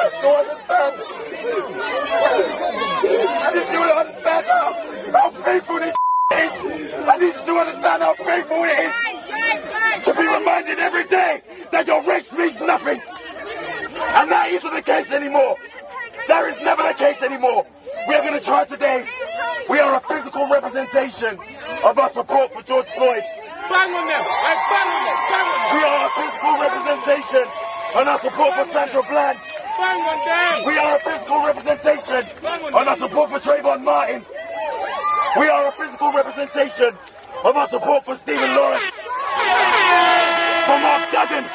just don't understand. I need you to understand how painful this is. I need you to understand how painful it is to be reminded every day that your race means nothing. And that isn't the case anymore. That is never the case anymore. We are going to try today. We are a physical representation of our support for George Floyd. Bang on them! Bang on them! Bang on them! We are a physical representation on our support for Sandra Bland. Bang on them! We are a physical representation on our support for Trayvon Martin. We are a physical representation of our support for Stephen Lawrence. For Mark Duggan.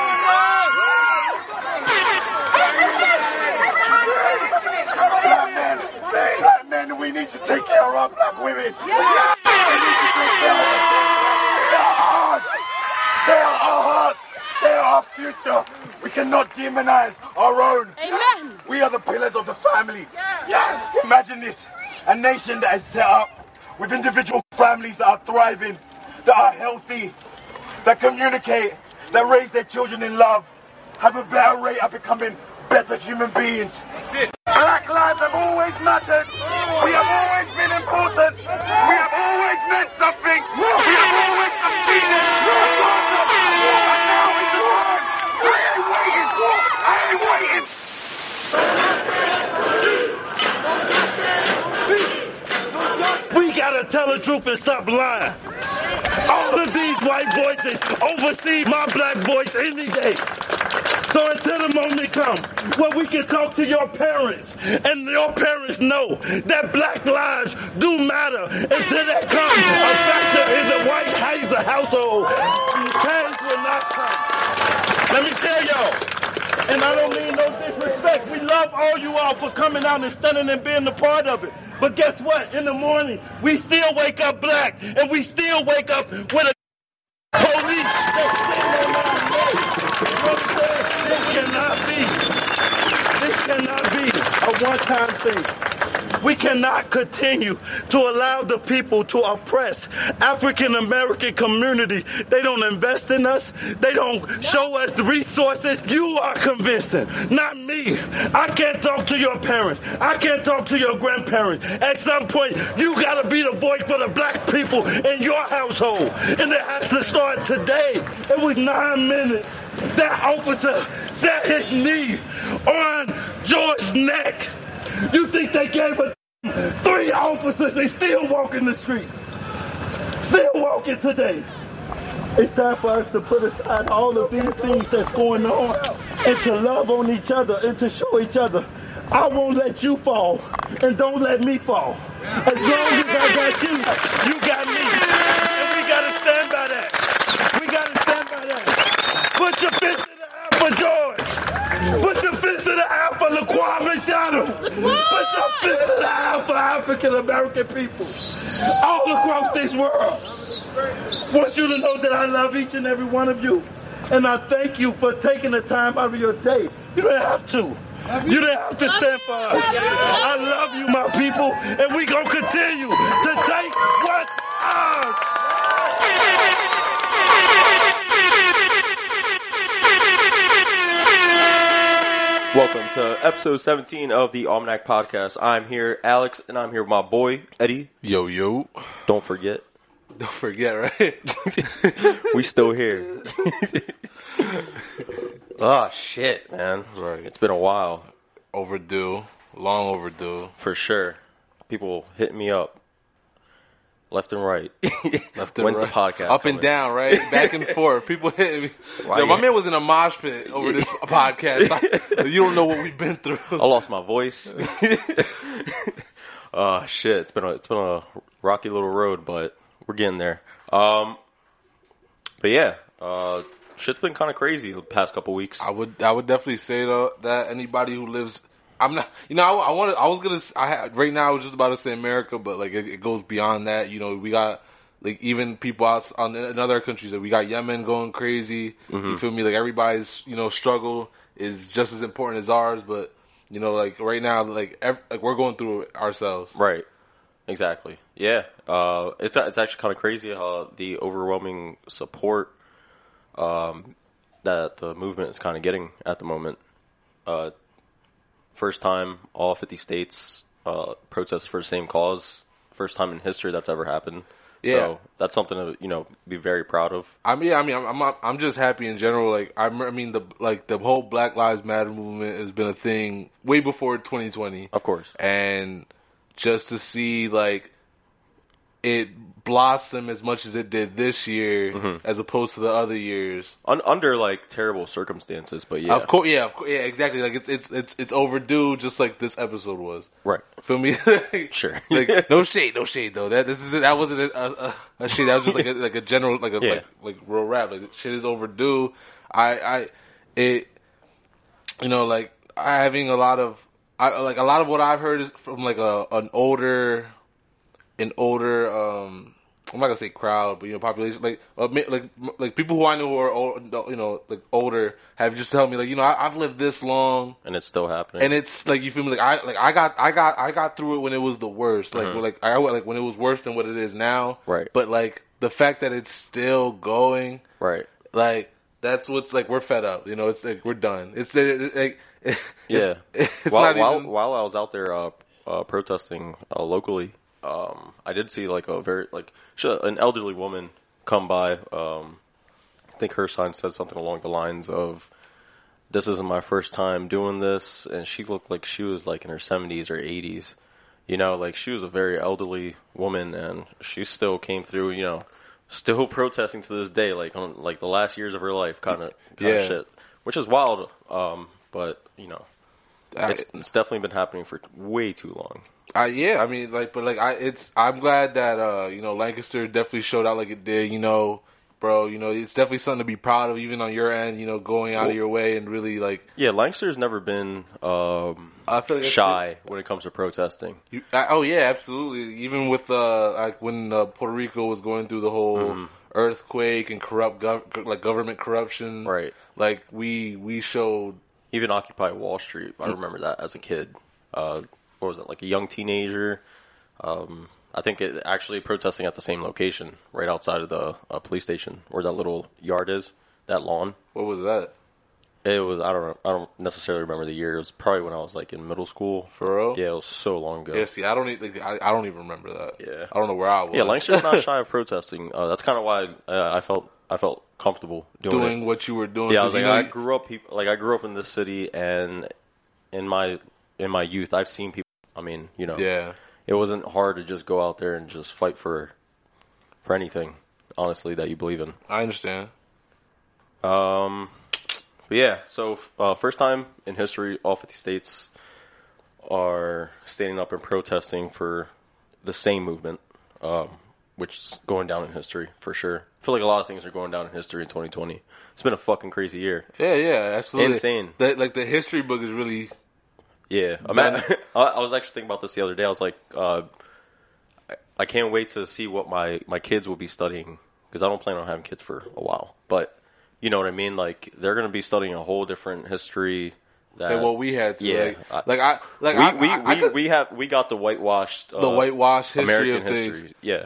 Black men, we need to take care of our black women. We need to take care of them. They are ours. They are our hearts. They are our future. We cannot demonize our own. Amen. We are the pillars of the family. Yes. Imagine this. A nation that is set up with individual families that are thriving, that are healthy, that communicate, that raise their children in love, have a better rate of becoming better human beings. Black lives have always mattered. We have always been important. We have always meant something. We have always succeeded. And now is the time. I ain't waiting. I ain't waiting. We gotta tell the truth and stop lying. All of these white voices oversee my black voice any day. So until the moment comes where we can talk to your parents and your parents know that black lives do matter, until that comes a factor in the white Heiser household, change will not come. Let me tell y'all, and I don't mean no disrespect, we love all you all for coming out and standing and being a part of it. But guess what? In the morning, we still wake up black, and we still wake up with a police that's sitting on our neck. This cannot be a one-time thing. We cannot continue to allow the people to oppress African-American community. They don't invest in us. They don't show us the resources. You are convincing, not me. I can't talk to your parents. I can't talk to your grandparents. At some point, you got to be the voice for the black people in your household. And it has to start today. It was 9 minutes. That officer set his knee on George's neck. You think they gave a 3 officers and still walking the street? Still walking today. It's time for us to put aside all of these things that's going on and to love on each other and to show each other, I won't let you fall and don't let me fall. As long as I got you, you got me. And we got to stand by that. We got to stand by that. Put your fist in the air for George. Put your fist in the air for Laquan Machado. Put your fist in the air for African American people all across this world. I want you to know that I love each and every one of you. And I thank you for taking the time out of your day. You didn't have to. You didn't have to stand for us. I love you, my people. And we going to continue to take what's ours. Welcome to episode 17 of the Almanac Podcast. I'm here, Alex, and I'm here with my boy, Eddie. Yo, yo. Don't forget. Don't forget, right? We still here. Oh, shit, man. Right. It's been a while. Overdue. Long overdue. For sure. People hitting me up. Left and right. Left and When's right. the podcast Up coming? and down, right? Back and forth. People hitting me. Why Yo, my you- man was in a mosh pit over this podcast. You don't know what we've been through. I lost my voice. Oh, shit. It's been a rocky little road, but we're getting there. But yeah, shit's been kind of crazy the past couple weeks. I would definitely say though that anybody who lives, I'm not, you know, right now I was just about to say America, but like it goes beyond that. You know, we got like even people out in other countries. Like we got Yemen going crazy. Mm-hmm. You feel me? Like everybody's, you know, struggle is just as important as ours. But you know, like right now, like we're going through it ourselves. Right. Exactly. Yeah. It's actually kind of crazy how the overwhelming support that the movement is kind of getting at the moment. first time all 50 states protested for the same cause. First time in history that's ever happened. Yeah. So that's something to be very proud of. I'm just happy in general. Like I mean the whole Black Lives Matter movement has been a thing way before 2020. Of course. And just to see like it blossom as much as it did this year, as opposed to the other years, under like terrible circumstances. But yeah, of course, exactly. Like it's overdue, just like this episode was. Right. Feel me? Sure. Like no shade though. That wasn't a shade. That was just like a general like real rap. Like shit is overdue. Having a lot of what I've heard is from like an older. I'm not gonna say crowd, but population, like people who I know who are old, like older, have just told me like I've lived this long and it's still happening, and it's like you feel me, like I got through it when it was the worst, like when it was worse than what it is now, right? But like the fact that it's still going, right? Like that's what's like we're fed up, it's like we're done. It's like yeah. It's while I was out there protesting locally. I did see like an elderly woman come by. I think her sign said something along the lines of, "This isn't my first time doing this," and she looked like she was like in her 70s or 80s. Like she was a very elderly woman, and she still came through. Still protesting to this day, like on like the last years of her life, kind of shit, which is wild. But it's definitely been happening for way too long. I'm glad that Lancaster definitely showed out like it did. Bro, it's definitely something to be proud of, even on your end. Going out of your way and really like. Yeah, Lancaster's never been I feel like shy when it comes to protesting. Absolutely. Even with when Puerto Rico was going through the whole earthquake and government corruption, right? Like we showed. Even Occupy Wall Street, I remember that as a kid. What was it, like a young teenager? I think it actually protesting at the same location, right outside of the police station, where that little yard is, that lawn. What was that? It was, I don't necessarily remember the year. It was probably when I was like in middle school. For real? Yeah, it was so long ago. Yeah, see, I don't even remember that. Yeah. I don't know where I was. Yeah, Lancaster's not shy of protesting. That's kind of why I felt comfortable doing what you were doing. Yeah, I was like, I grew up in this city, and in my youth, I've seen people. I mean, yeah, it wasn't hard to just go out there and just fight for anything, honestly, that you believe in. I understand. But yeah, so first time in history, all 50 states are standing up and protesting for the same movement, which is going down in history for sure. I feel like a lot of things are going down in history in 2020. It's been a fucking crazy year. Yeah, absolutely. Insane. The history book is really... Yeah. I was actually thinking about this the other day. I was like, I can't wait to see what my kids will be studying, because I don't plan on having kids for a while. But, you know what I mean? Like, they're going to be studying a whole different history than what we had to. Yeah. We got the whitewashed history American of things. History. Yeah.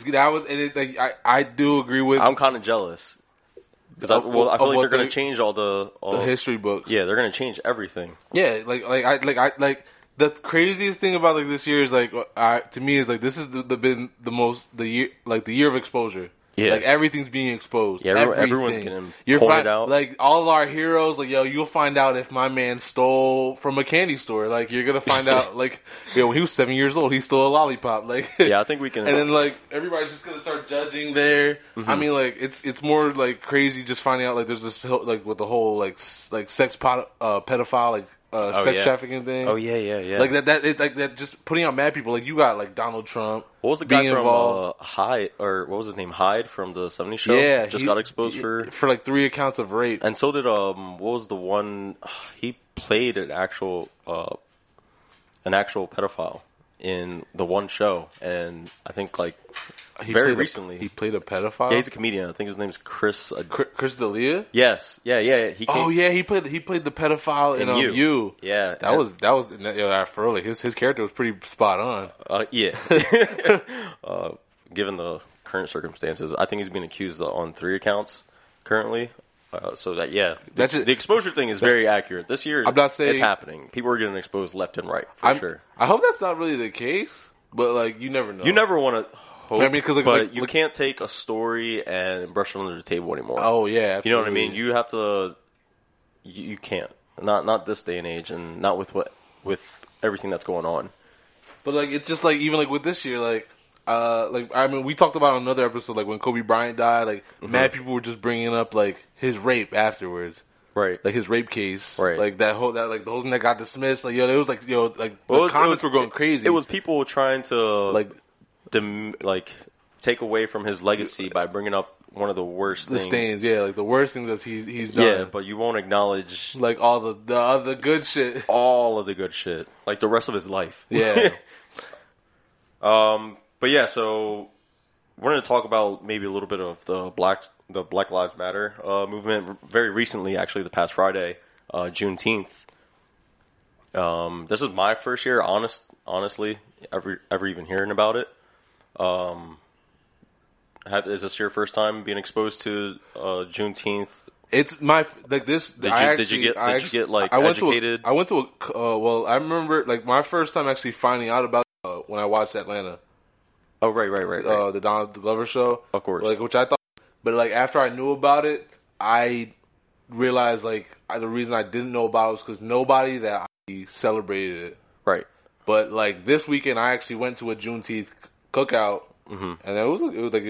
I do agree with... I'm kind of jealous. Because I feel like they're going to change all the history books. Yeah, they're going to change everything. Yeah, the craziest thing about like this year is like to me is like this is been the year of exposure. Yeah, like everything's being exposed. Yeah, everyone's getting pointed out. Like all of our heroes, like you'll find out if my man stole from a candy store. Like you're gonna find out, like when he was 7 years old, he stole a lollipop. Like yeah, I think we can. And then like everybody's just gonna start judging there. Mm-hmm. I mean, like it's more like crazy just finding out like there's this like with the whole like sex pedophile like. Sex trafficking thing. Oh yeah. Like that just putting out mad people. Like you got like Donald Trump. What was the guy from Hyde, or what was his name? Hyde from the '70s show. Yeah, just got exposed for like 3 accounts of rape. And so did what was the one? He played an actual pedophile in the one show, and I think like very recently he played a pedophile. Yeah, he's a comedian. I think his name's Chris D'Elia. Yes, yeah. He played the pedophile in You. Yeah, that was for real. His character was pretty spot on. Yeah. Given the current circumstances, I think he's being accused on 3 accounts currently. So that the That's it. exposure thing is very accurate. This year, I'm not saying- it's happening. People are getting exposed left and right for sure. I hope that's not really the case, but like you never know. You never want to hope, I mean, 'cause, like, but like- you can't take a story and brush it under the table anymore. Oh yeah, absolutely. You know what I mean? You have to. You can't. Not this day and age, and not with everything that's going on. But like it's just like even like with this year, like I mean we talked about on another episode like when Kobe Bryant died, like mad people were just bringing up like his rape afterwards. Right. Like his rape case. Right. Like the whole thing that got dismissed. Like it was like Well, the comments were going crazy. It was people trying to like take away from his legacy by bringing up one of the worst the things. stains, yeah, like the worst thing that he's done. Yeah, but you won't acknowledge like all the other good shit. all of the good shit, like the rest of his life. Yeah. But yeah, so we're going to talk about maybe a little bit of the Black Lives Matter movement. Very recently, actually, the past Friday, Juneteenth. This is my first year, honestly, ever even hearing about it. Is this your first time being exposed to Juneteenth? It's my like this. Did you get educated? I went to a well. I remember like my first time actually finding out about when I watched Atlanta. Oh right. The Donald Glover show, Of course. like which I thought, but like after I knew about it, I realized like the reason I didn't know about it was because nobody that I celebrated it. Right. But like this weekend, I actually went to a Juneteenth cookout. And it was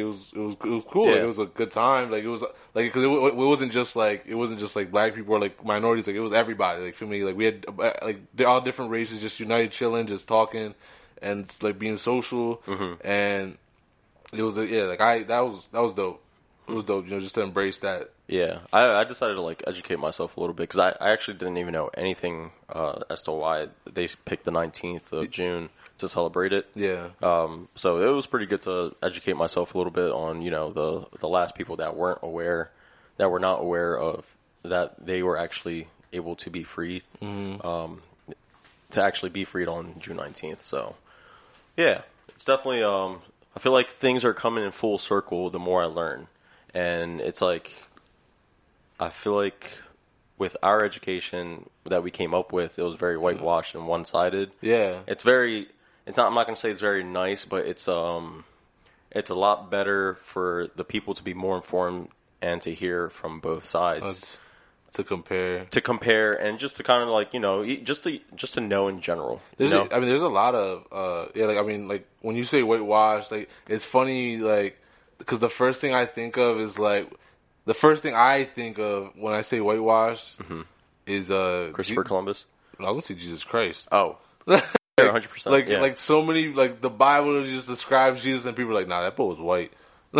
cool. Yeah. Like, it was a good time. Like it was like because it wasn't just like black people or like minorities. Like it was everybody. Like for me, like we had like all different races just united, chilling, just talking, and like being social. And it was that was dope. It was dope. Just to embrace that. Yeah, I decided to like educate myself a little bit because I actually didn't even know anything as to why they picked the 19th of June to celebrate it. Yeah. So it was pretty good to educate myself a little bit on the last people that were not aware of that they were actually able to be freed, to actually be freed on June 19th. So yeah, it's definitely I feel like things are coming in full circle the more I learn, and it's like. I feel like with our education that we came up with, it was very whitewashed and one-sided. Yeah. I'm not going to say it's very nice, but it's a lot better for the people to be more informed and to hear from both sides. To compare and just to kind of like, just to know in general. There's a lot of, like when you say whitewash, like, it's funny, like, because the first thing I think of is like, the first thing I think of when I say whitewash is Christopher Columbus. I was gonna say Jesus Christ. Oh, 100%. Like so many like the Bible just describes Jesus and people are like, nah, that boy was white.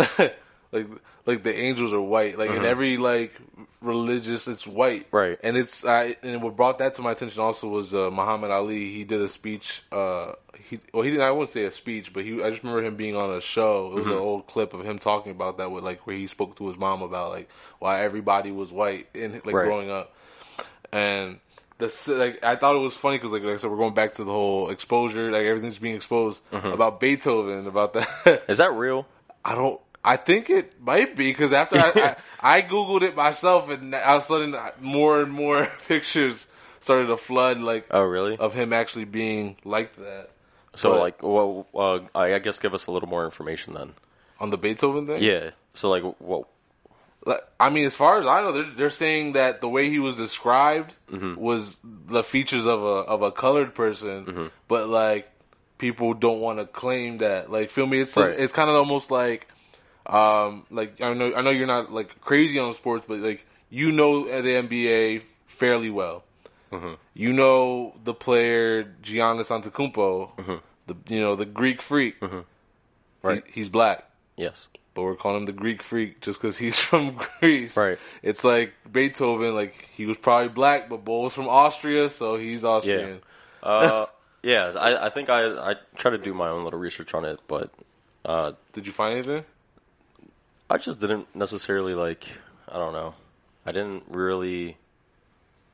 like the angels are white. Like in every like religious, it's white. Right. And and what brought that to my attention also was Muhammad Ali. He did a speech. He didn't. I wouldn't say a speech, but I just remember him being on a show. It was an old clip of him talking about that with like where he spoke to his mom about like why everybody was white in like growing up. And I thought it was funny because like I said, we're going back to the whole exposure, like everything's being exposed about Beethoven, about that. Is that real? I think it might be because after I Googled it myself and all of a sudden more and more pictures started to flood like oh really of him actually being like that. So I guess give us a little more information then on the Beethoven thing. Yeah. So like what? I mean, as far as I know, they're saying that the way he was described was the features of a colored person, but like people don't want to claim that. Like, feel me? It's kind of almost like I know you're not like crazy on sports, but like the NBA fairly well. You know the player Giannis Antetokounmpo, the Greek Freak. Right, he's black. Yes. But we're calling him the Greek Freak just because he's from Greece. Right. It's like Beethoven, like he was probably black, but Bo was from Austria, so he's Austrian. Yeah. I think I try to do my own little research on it, but did you find anything? I just didn't necessarily like. I don't know. I didn't really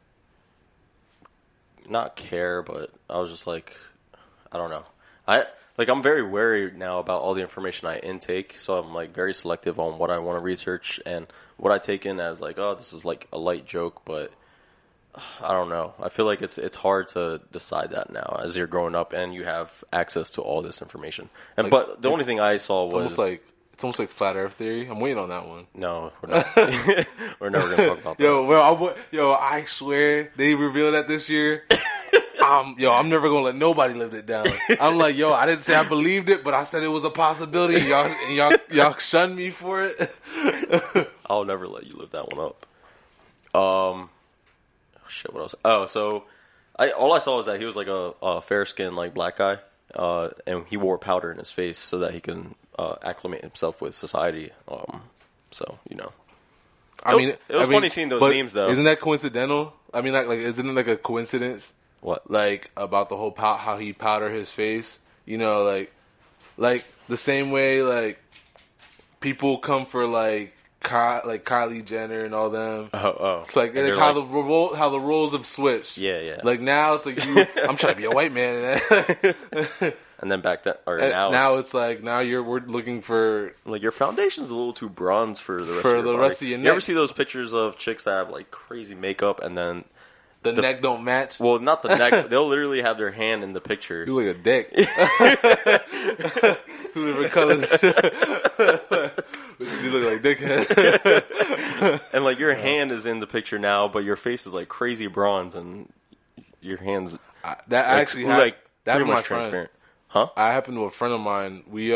not care, but I was just like, I don't know. like I'm very wary now about all the information I intake, so I'm like very selective on what I want to research and what I take in as like, oh, this is like a light joke, but I don't know. I feel like it's hard to decide that now as you're growing up and you have access to all this information. And Like, but the only thing I saw was it's almost like flat Earth theory. I'm waiting on that one. no, we're not. We're never gonna talk about that. I swear they revealed that this year. I'm never gonna let nobody live it down. I'm like, I didn't say I believed it, but I said it was a possibility. Y'all shunned me for it. I'll never let you live that one up. Shit, what else? Oh, so all I saw was that he was like a fair-skinned like black guy, and he wore powder in his face so that he can acclimate himself with society. So it was funny seeing those memes though. Isn't that coincidental? I mean, like isn't it like a coincidence? What? Like about the whole how he powdered his face? Like the same way like people come for like Kylie Jenner and all them. It's like how the roles have switched. Yeah. Like now it's like I'm trying to be a white man. And then back then, or now it's like we're looking for like your foundation's a little too bronze for the rest of your neck. You ever see those pictures of chicks that have like crazy makeup and then the neck don't match? Well, not the neck. They'll literally have their hand in the picture. You look like a dick. 2 different colors. You look like dickhead. And like your hand is in the picture now, but your face is like crazy bronze, and your hands actually like that pretty was my much transparent. friend. Huh? I happened to a friend of mine. We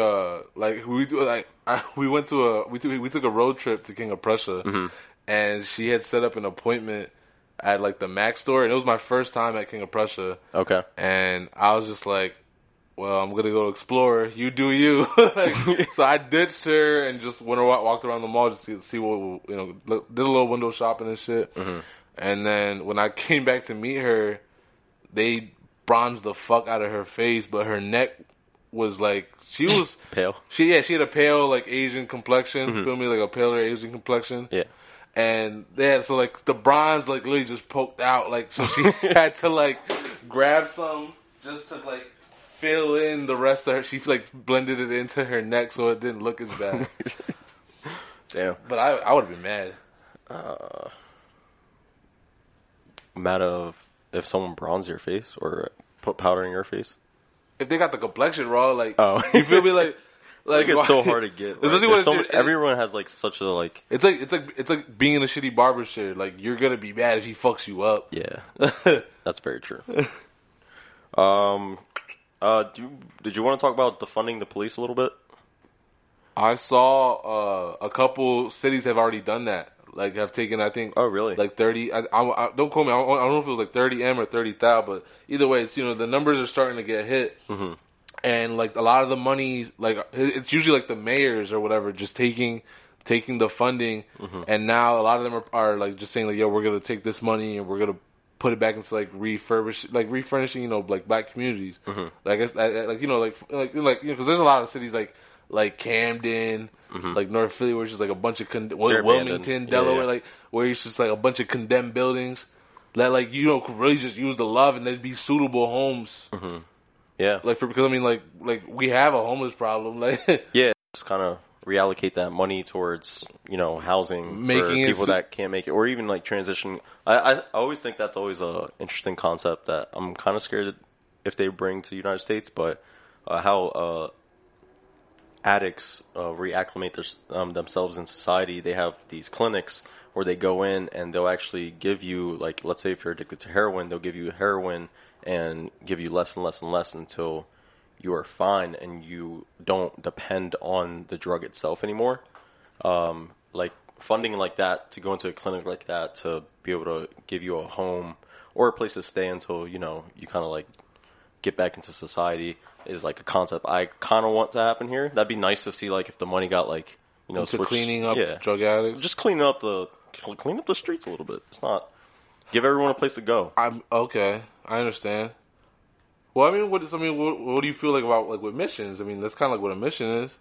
took a road trip to King of Prussia, and she had set up an appointment at like the Mac store, and it was my first time at King of Prussia. Okay. And I was just like, well, I'm gonna go explore. You do you. So I ditched her and just walked around the mall just to see what did a little window shopping and shit. Mm-hmm. And then when I came back to meet her, they bronzed the fuck out of her face, but her neck was like she was pale. She had a pale like Asian complexion. Mm-hmm. Feel me, like a paler Asian complexion. Yeah. And so like the bronze like literally just poked out, like so she had to like grab some just to like fill in the rest of her. She like blended it into her neck so it didn't look as bad. Damn. But I would have been mad. Mad of if someone bronzed your face or put powder in your face? If they got the complexion raw, like you feel me, like it's so hard to get. Right? Especially when everyone has like such a like. It's like being in a shitty barber shop. Like you're gonna be mad if he fucks you up. Yeah, that's very true. Did you want to talk about defunding the police a little bit? I saw a couple cities have already done that. Like have taken, I think. Oh, really? Like 30. I don't quote me. I don't know if it was like 30M or 30,000, but either way, it's the numbers are starting to get hit. Mm-hmm. And like a lot of the money, like it's usually like the mayors or whatever, just taking the funding, mm-hmm. and now a lot of them are like just saying like, yo, we're gonna take this money and we're gonna put it back into like refurnishing, like black communities. Mm-hmm. Because there's a lot of cities like Camden, mm-hmm. like North Philly, where it's just like a bunch of Wilmington, Delaware, like where it's just like a bunch of condemned buildings that like could really just use the love and they'd be suitable homes. Mm-hmm. Yeah, because I mean like we have a homeless problem, like yeah, just kind of reallocate that money towards housing for people that can't make it, or even like transition. I always think that's always a interesting concept that I'm kind of scared if they bring to the United States, but how addicts reacclimate themselves in society. They have these clinics where they go in and they'll actually give you, like, let's say if you're addicted to heroin, they'll give you heroin and give you less and less and less until you are fine and you don't depend on the drug itself anymore. Like funding like that to go into a clinic like that to be able to give you a home or a place to stay until you kind of like get back into society is like a concept I kind of want to happen here. That'd be nice to see, like, if the money got like switched, cleaning up drug addicts, just clean up the streets a little bit. It's not give everyone a place to go. I'm okay. I understand. Well, I mean, what do you feel like about like with missions? I mean, that's kind of like what a mission is.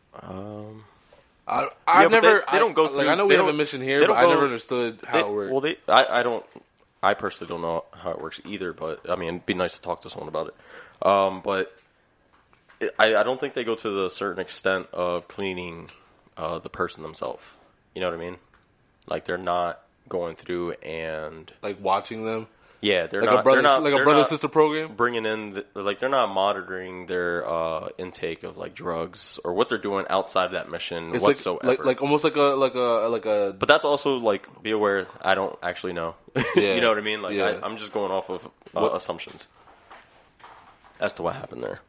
I never. They don't go through. Like, I know we have a mission here, but I never understood how it works. Well, I personally don't know how it works either. But I mean, it'd be nice to talk to someone about it. But I don't think they go to the certain extent of cleaning the person themselves. You know what I mean? Like they're not going through and like watching them. Yeah, they're like not. A brother, they're not like they're a brother not sister program. bringing in like they're not monitoring their intake of like drugs or what they're doing outside of that mission It's whatsoever. like almost like a. But that's also like be aware. I don't actually know. Yeah. You know what I mean? Like Yeah. I'm just going off of assumptions as to what happened there.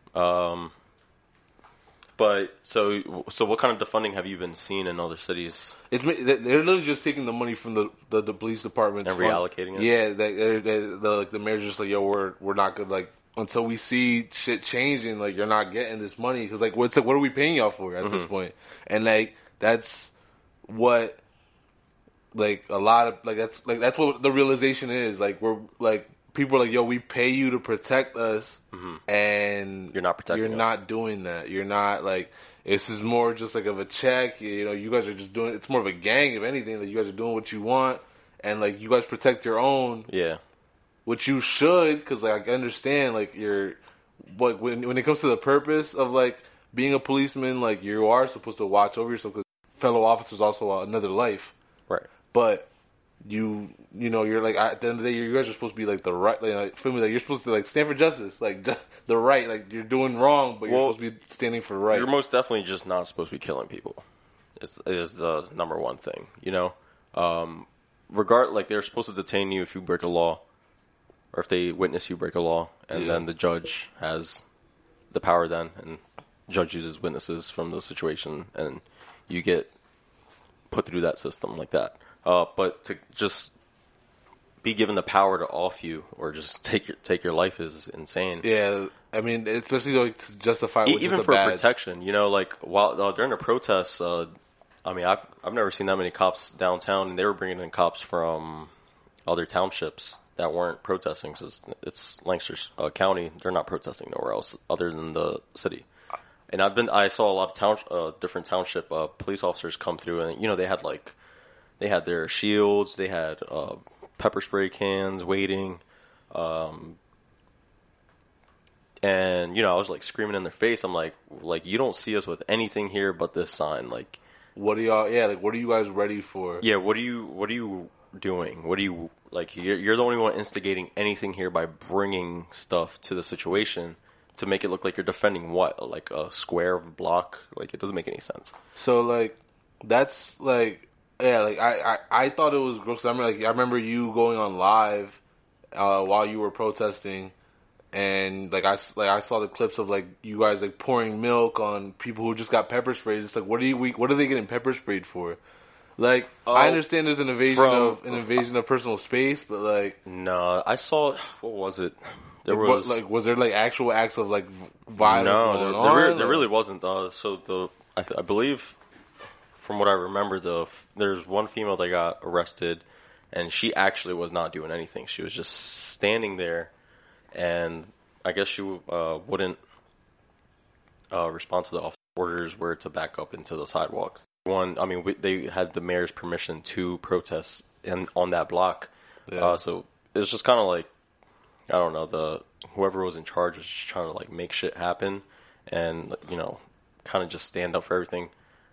But so what kind of defunding have you been seeing in other cities? They're literally just taking the money from the police department And reallocating it? Yeah, the mayor's just like, yo, we're not good. Like until we see shit changing, like you're not getting this money because like what are we paying y'all for at this point? And like that's what like a lot of that's what the realization is. Like we're like people are like, yo, we pay you to protect us, and You're not protecting You're us. not doing that. You're not like. This is more just like of a check. You know, you guys are just doing. It's more of a gang, if anything. That you guys are doing what you want, and like you guys protect your own, Yeah. which you should, because like I understand, like you're. But when it comes to the purpose of like being a policeman, like you are supposed to watch over yourself because fellow officers also another life. Right. But you know, you're like at the end of the day, you guys are supposed to be like the right. Like, feel me? Like you're supposed to like stand for justice, like the right. Like you're doing wrong, but you're Well, supposed to be standing for right. You're most definitely just not supposed to be killing people. Is the number one thing, you know? Like they're supposed to detain you if you break a law, or if they witness you break a law, and then the judge has the power then, and judge uses witnesses from the situation, and you get put through that system like that. But to just be given the power to off you or just take your life is insane. Yeah, I mean, especially like to justify with Even just for a badge. protection, you know, like while during the protests, I mean, I've never seen that many cops downtown, and they were bringing in cops from other townships that weren't protesting because it's Lancaster County. They're not protesting nowhere else other than the city. And I saw a lot of different township police officers come through, and you know, they had their shields, they had pepper spray cans waiting, and you know, I was like screaming in their face. I'm like you don't see us with anything here but this sign. Like, What are y'all? Yeah, like what are you guys ready for? yeah, what are you doing? What do you like? You're the only one instigating anything here by bringing stuff to the situation to make it look like you're defending what, like a square of a block. Like, it doesn't make any sense. So like that's like yeah, like I thought it was gross. I remember you going on live while you were protesting, and like I saw the clips of like you guys like pouring milk on people who just got pepper sprayed. It's like what are they getting pepper sprayed for? Like I understand there's an invasion of personal space, but like No, I saw, what was it? There was was there like actual acts of like violence going no, on? there really wasn't. So I believe, from what I remember, there's one female that got arrested, and she actually was not doing anything. She was just standing there, and I guess she wouldn't respond to the officer's orders where to back up into the sidewalks. They had the mayor's permission to protest on that block, so it was just kind of like, I don't know, whoever was in charge was just trying to like make shit happen, and you know, kind of just stand up for everything.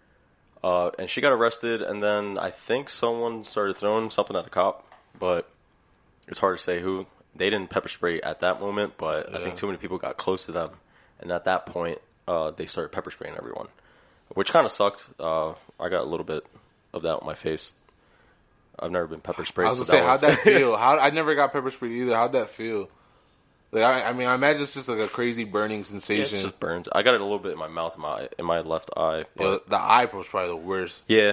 And she got arrested, and then I think someone started throwing something at a cop, but it's hard to say who. They didn't pepper spray at that moment, but I think too many people got close to them, and at that point, they started pepper spraying everyone, which kind of sucked. I got a little bit of that on my face. I've never been pepper sprayed. I was gonna say, how'd that feel? I never got pepper sprayed either. How'd that feel? Like, I mean, I imagine it's just like a crazy burning sensation. Yeah, it just burns. I got it a little bit in my mouth, in my left eye. But the eye was probably the worst. Yeah,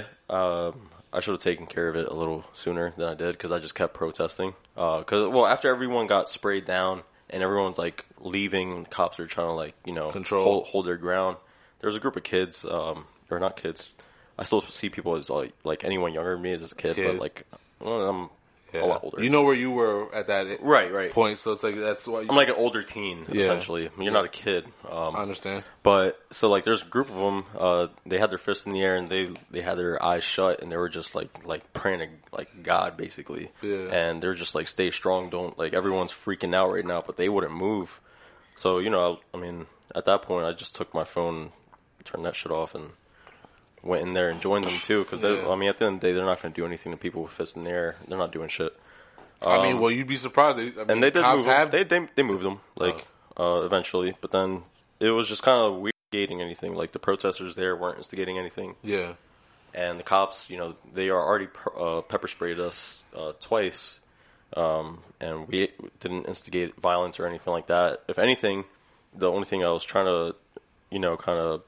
I should have taken care of it a little sooner than I did because I just kept protesting. After everyone got sprayed down and everyone's like leaving, cops are trying to like, you know, hold their ground. There was a group of kids, or not kids. I still see people as like anyone younger than me as a kid. But like, I'm a lot older. You know where you were at that right point, so it's like that's why I'm like an older teen essentially. You're not a kid. I understand. But so like, there's a group of them. They had their fists in the air and they had their eyes shut and they were just like praying to like God basically. Yeah. And they're just like, stay strong. Don't, like, everyone's freaking out right now, but they wouldn't move. So, you know, I mean, at that point, I just took my phone, turned that shit off, and went in there and joined them too. Because I mean, at the end of the day, they're not going to do anything to people with fists in the air. They're not doing shit. I mean, well, you'd be surprised. And they did move them. They moved them eventually, but then it was just kind of weird instigating anything. Like the protesters there weren't instigating anything. Yeah. And the cops, you know, they are already pepper sprayed us twice, and we didn't instigate violence or anything like that. If anything, the only thing I was trying to, you know, kind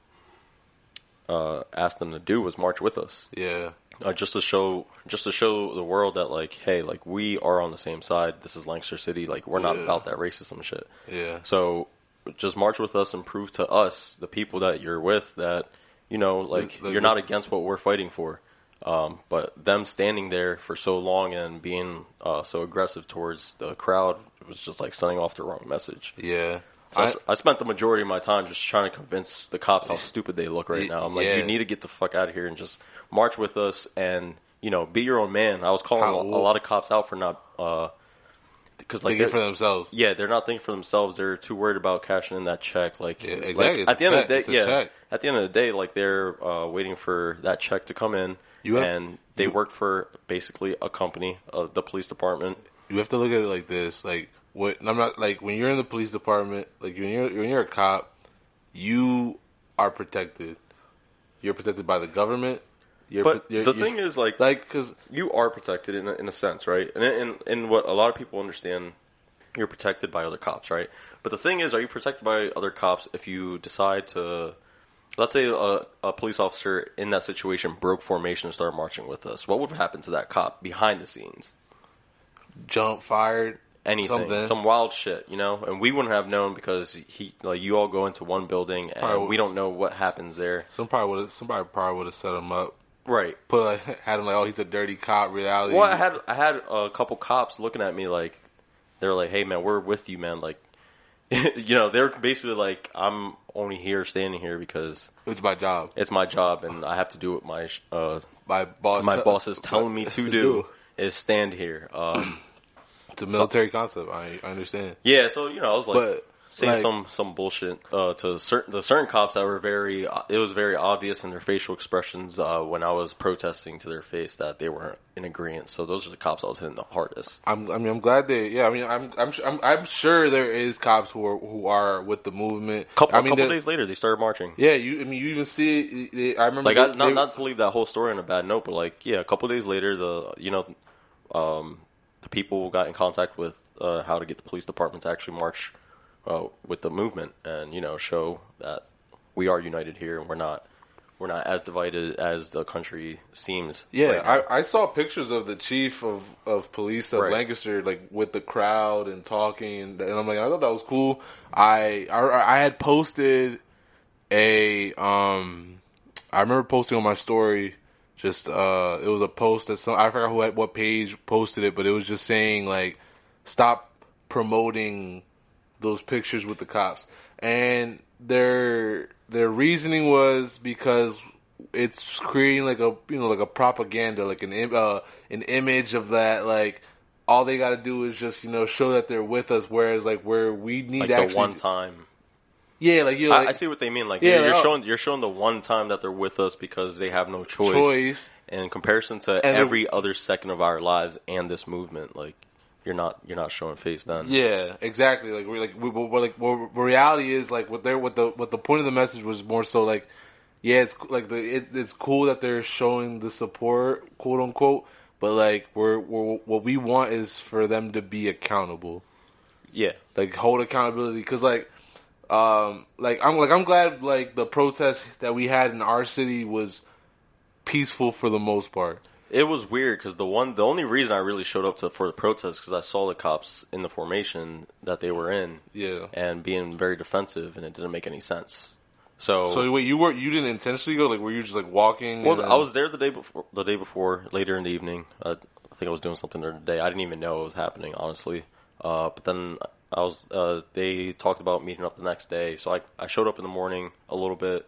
of ask them to do was march with us. Yeah. Just to show the world that, like, hey, like, we are on the same side. This is Lancaster City. Like, we're not about that racism shit. Yeah. So just march with us and prove to us, the people that you're with, that, you know, like, you're not against what we're fighting for. But them standing there for so long and being so aggressive towards the crowd was just, like, sending off the wrong message. Yeah. So I spent the majority of my time just trying to convince the cops how stupid they look right now. I'm like, you need to get the fuck out of here and just march with us and, you know, be your own man. I was calling a lot of cops out for not, because like thinking for themselves. Yeah, they're not thinking for themselves. They're too worried about cashing in that check. Like, exactly. Like, at the end of the day, at the end of the day, like they're waiting for that check to come in, and they work for basically a company, the police department. You have to look at it like this, like. I'm not like when you're in the police department, like when you're a cop, you are protected. You're protected by the government. The thing is, like, because you are protected in a sense, right? And in what a lot of people understand, you're protected by other cops, right? But the thing is, are you protected by other cops if you decide to, let's say a police officer in that situation broke formation and started marching with us? What would happen to that cop behind the scenes? Jump, fired. Anything, some wild shit, you know, and we wouldn't have known because you all go into one building and we don't know what happens there. Somebody probably would have set him up, right? Had him like, oh, he's a dirty cop. Reality. Well, I had a couple cops looking at me like they're like, hey man, we're with you, man. Like, you know, they're basically like, I'm only here, standing here because it's my job. It's my job, and I have to do what my boss is telling me to do is stand here. It's a military concept. I understand. Yeah, so you know, I was like saying some bullshit to certain cops that were it was very obvious in their facial expressions when I was protesting to their face that they weren't in agreement. So those are the cops I was hitting the hardest. I'm glad they. Yeah, I mean, I'm sure there is cops who are with the movement. A couple days later, they started marching. Yeah, you even see it. I remember like not to leave that whole story on a bad note, but like a couple days later, the people got in contact with how to get the police department to actually march with the movement and, you know, show that we are united here and we're not as divided as the country seems. Yeah, right, I saw pictures of the chief of police of Lancaster, like with the crowd and talking, and I'm like, I thought that was cool. I had posted I remember posting on my story. Just, it was a post that I forgot what page posted it, but it was just saying, like, stop promoting those pictures with the cops. And their reasoning was because it's creating like a propaganda, like an image of that, like, all they gotta do is just, you know, show that they're with us, whereas, like, where we need like actually... the one time. Yeah, like I see what they mean. Like you're showing the one time that they're with us because they have no choice. In comparison to every other second of our lives and this movement, like you're not showing face then. Yeah, exactly. Like what reality is like what the point of the message was more so like, yeah, it's like it's cool that they're showing the support, quote unquote, but like we're what we want is for them to be accountable. Yeah, like hold accountability because I'm glad like the protest that we had in our city was peaceful for the most part. It was weird because the only reason I really showed up for the protest because I saw the cops in the formation that they were in, and being very defensive, and it didn't make any sense. So wait, you didn't intentionally go? Like, were you just like walking? Well, I was there the day before, later in the evening. I think I was doing something during the day. I didn't even know it was happening, honestly. But then they talked about meeting up the next day, so I showed up in the morning a little bit.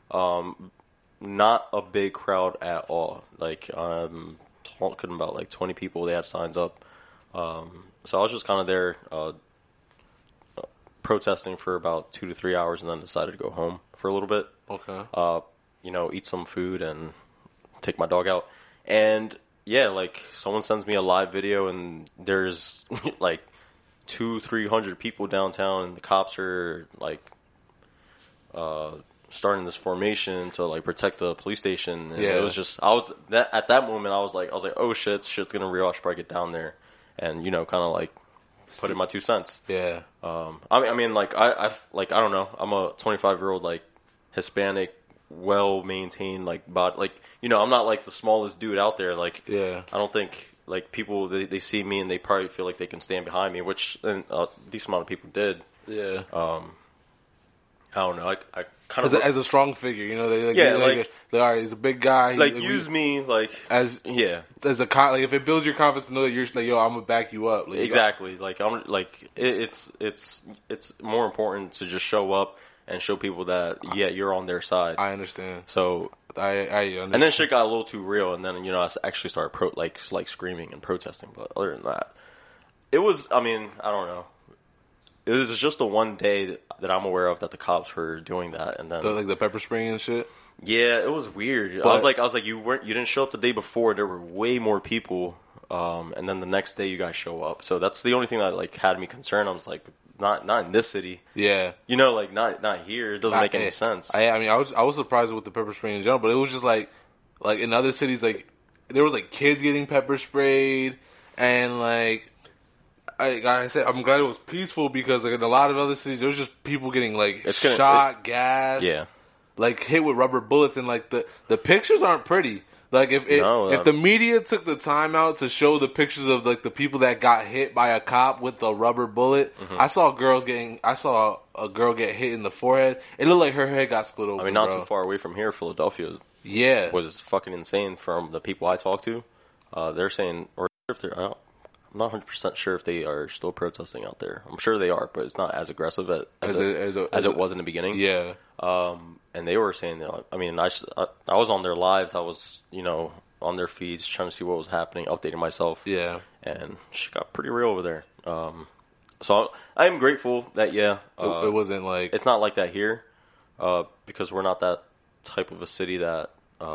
Not a big crowd at all. Like, talking about like 20 people. They had signs up. So I was just kind of there, protesting for about 2 to 3 hours and then decided to go home for a little bit. Okay. Eat some food and take my dog out. And yeah, like someone sends me a live video and there's like 200-300 people downtown and the cops are like starting this formation to like protect the police station. And it was just at that moment I was like, oh shit's gonna real. I should probably get down there and kind of like put in my 2 cents. Yeah. I mean, like I don't know. I'm a 25-year-old like Hispanic, well maintained like body. Like I'm not like the smallest dude out there. Like I don't think like people they see me and they probably feel like they can stand behind me, which a decent amount of people did. Yeah. I don't know. I kind of as a strong figure, all right, he's a big guy. Use me like as a like if it builds your confidence to know that you're like, yo, I'm gonna back you up. Like, exactly. Like I'm like it's more important to just show up and show people that you're on their side. I understand. So I understand. And then shit got a little too real, and then I actually started like screaming and protesting. But other than that, it was. I mean, I don't know. It was just the one day that I'm aware of that the cops were doing that, and then like the pepper spraying and shit. Yeah, it was weird. But I was like, you didn't show up the day before. There were way more people, and then the next day you guys show up. So that's the only thing that like had me concerned. I was like, not in this city. Yeah, like not here. It doesn't make any sense. I mean, I was surprised with the pepper spray in general, but it was just like in other cities, like there was like kids getting pepper sprayed, and like I said, I'm glad it was peaceful because like in a lot of other cities, there was just people getting like shot, gassed, like hit with rubber bullets, and like the pictures aren't pretty. Like if the media took the time out to show the pictures of like the people that got hit by a cop with a rubber bullet, I saw a girl get hit in the forehead. It looked like her head got split open. I mean, not too far away from here, Philadelphia. Was fucking insane. From the people I talked to, they're saying, or if they're, I'm not 100% sure if they are still protesting out there. I'm sure they are, but it's not as aggressive as it was in the beginning. Yeah. And they were saying that, I mean, I was on their lives. I was, on their feeds trying to see what was happening, updating myself. Yeah. And shit got pretty real over there. So I am grateful that, it wasn't like... It's not like that here, because we're not that type of a city that,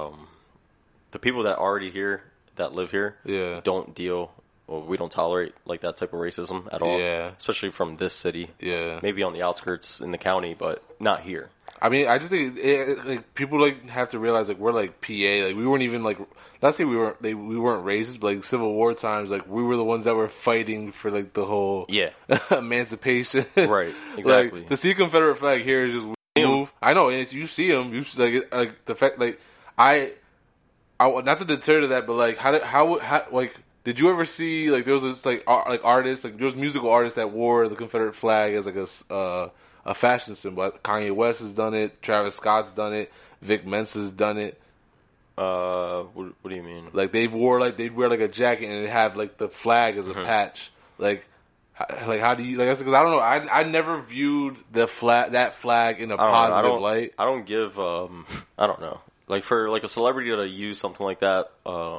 the people that already here, that live here, don't deal... Well, we don't tolerate like that type of racism at all. Yeah. Especially from this city. Yeah. Maybe on the outskirts in the county, but not here. I mean, I just think like people like have to realize like we're like PA. Like we weren't even like, not say we weren't racist, but like Civil War times, like we were the ones that were fighting for like the whole emancipation. Right. Exactly. Like, to see a Confederate flag here is just move. I know. You see them. You see, like the fact like I not to deter to that, but like how like. Did you ever see like there was this like artists like there was musical artists that wore the Confederate flag as like a fashion symbol? Kanye West has done it. Travis Scott's done it. Vic Mensa's done it. What do you mean? Like they'd wear like a jacket and it'd have like the flag as a patch. Like how do you like? Because I don't know. I never viewed that flag in a positive light. I don't give. I don't know. Like for like a celebrity to use something like that.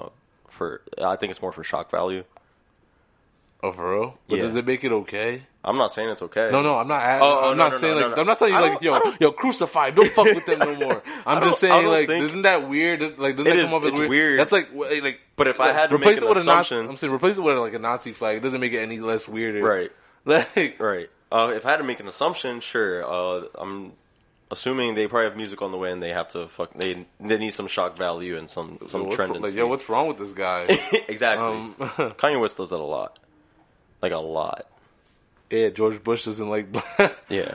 I think it's more for shock value. Oh, for real? But does it make it okay? I'm not saying it's okay. No, I'm not. I'm not saying I'm not saying like yo crucify. Don't fuck with them no more. I'm just saying like isn't that weird? Like doesn't that come up as weird? That's like. But if I had to replace make it an with assumption, I'm saying replace it with like a Nazi flag. It doesn't make it any less weirder. Right. Like right. If I had to make an assumption, sure. I'm assuming they probably have music on the way and they have to they need some shock value and some trend. Like, yo, what's wrong with this guy? Exactly. Kanye West does that a lot. Like a lot. Yeah, George Bush doesn't like yeah.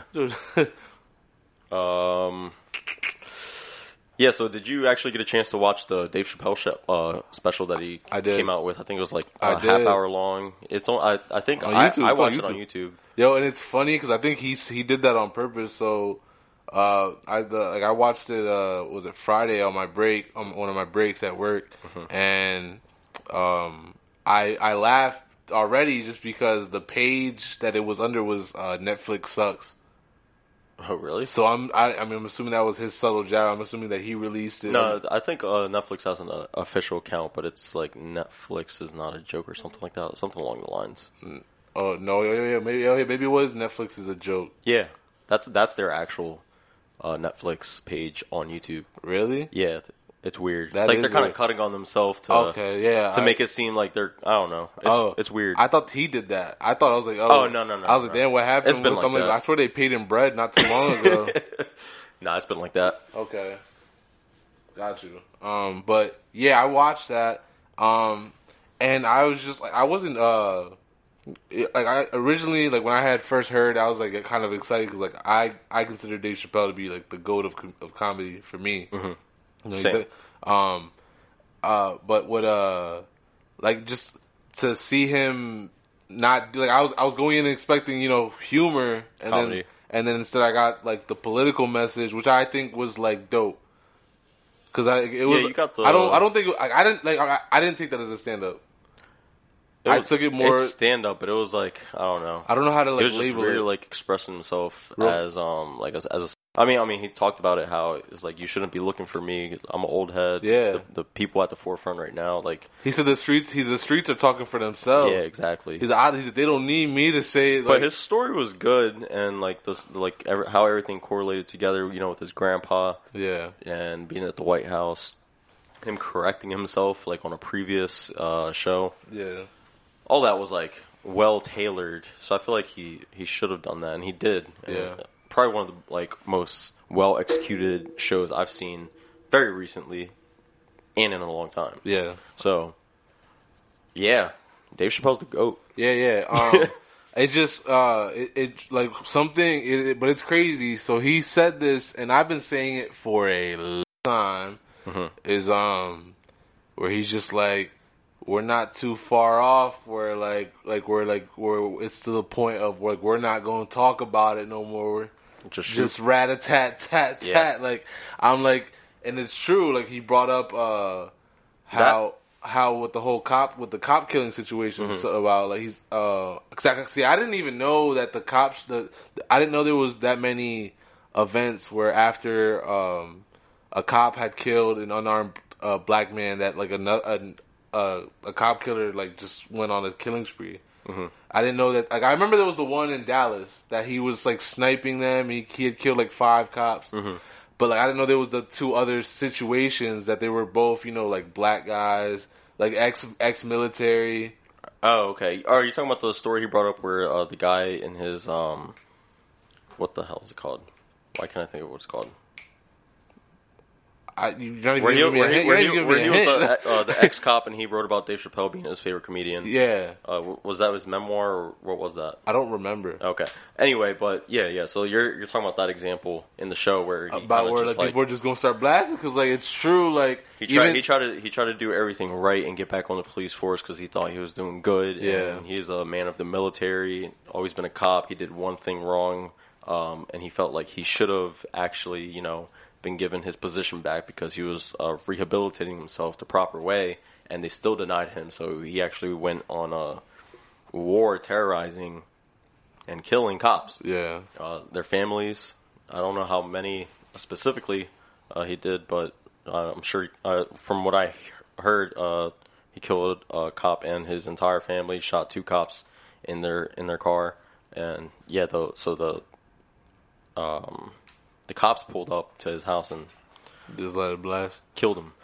Yeah, so did you actually get a chance to watch the Dave Chappelle special that he came out with? I think it was like a half hour long. It's on, I think on YouTube. I watched it on YouTube. Yo, and it's funny because I think he did that on purpose. So I watched it. Was it Friday on my break? On one of my breaks at work, and I laughed already just because the page that it was under was Netflix sucks. Oh, really? So I'm assuming that was his subtle jab. I'm assuming that he released it. No, I think Netflix has an official account, but it's like Netflix is not a joke or something like that. Something along the lines. Oh no, yeah, maybe it was Netflix is a joke. Yeah, that's their actual Netflix page on YouTube. Really? Yeah, it's weird. That It's like is they're kind of weird. cutting on themselves to make it seem like they're. I don't know. It's weird. I thought he did that. I thought I was like, Oh, no, I was like, damn, what happened? It's been like that. I swear they paid him bread not too long ago. Nah, it's been like that. Okay, got you. But yeah, I watched that. And I was just like, I wasn't I originally, like, when I had first heard, I was like kind of excited because like I consider Dave Chappelle to be like the GOAT of comedy for me. Mm-hmm. You know, Same. but what like just to see him not like I was going in expecting, you know, humor and Comedy. then instead I got like the political message, which I think was like dope. Cause it was you got the- I don't think I didn't take that as a stand up. I took it more it's stand up, but it was like I don't know. I don't know how to He like was just label really it. like expressing himself Real- as a. I mean, he talked about it how it's like you shouldn't be looking for me. I'm an old head. Yeah. the people at the forefront right now, like He said the streets are talking for themselves. yeah, exactly. He said they don't need me to say it. But Like, his story was good, and how everything correlated together. You know, with his grandpa yeah, and being at the White House, him correcting himself like on a previous show. yeah, All that was like well tailored. So I feel like he should have done that, and he did. And Yeah. probably one of the like most well executed shows I've seen very recently, and in a long time. yeah. So, yeah, Dave Chappelle's the GOAT. Yeah. It's just it like something, but it's crazy. So he said this, and I've been saying it for a long time. Mm-hmm. Is where he's just like, we're not too far off. Where we're it's to the point of like we're not going to talk about it no more. Just rat-a-tat-tat-tat. Yeah. Like I'm like, and it's true. Like he brought up how with the cop killing situation about like he's exactly. See, I didn't even know that the cops. I didn't know there was that many events where after a cop had killed an unarmed black man that like a cop killer like just went on a killing spree. Mm-hmm. I didn't know that. Like I remember there was the one in Dallas that he was like sniping them. He had killed like 5 cops. Mm-hmm. But like I didn't know there was the 2 other situations that they were both, you know, like black guys, like ex-military. Oh, okay. Are you talking about the story he brought up where the guy in his what the hell is it called? Why can't I think of what it's called? You're not even Where he giving me a hint. You're not even giving me a hint. was the ex-cop and he wrote about Dave Chappelle being his favorite comedian. Yeah, Was that his memoir or what was that? I don't remember. Okay. Anyway, but yeah. So you're talking about that example in the show where he About kinda where just, like people are just gonna start blasting because like it's true. Like he tried to do everything right and get back on the police force because he thought he was doing good. Yeah. And he's a man of the military, always been a cop. He did one thing wrong, and he felt like he should have actually, you know, been given his position back because he was rehabilitating himself the proper way, and they still denied him. So he actually went on a war terrorizing and killing cops. Yeah, Their families. I don't know how many specifically he did, but I'm sure from what I heard, he killed a cop and his entire family. Shot 2 cops in their car, and yeah, the cops pulled up to his house and just let it blast. killed him.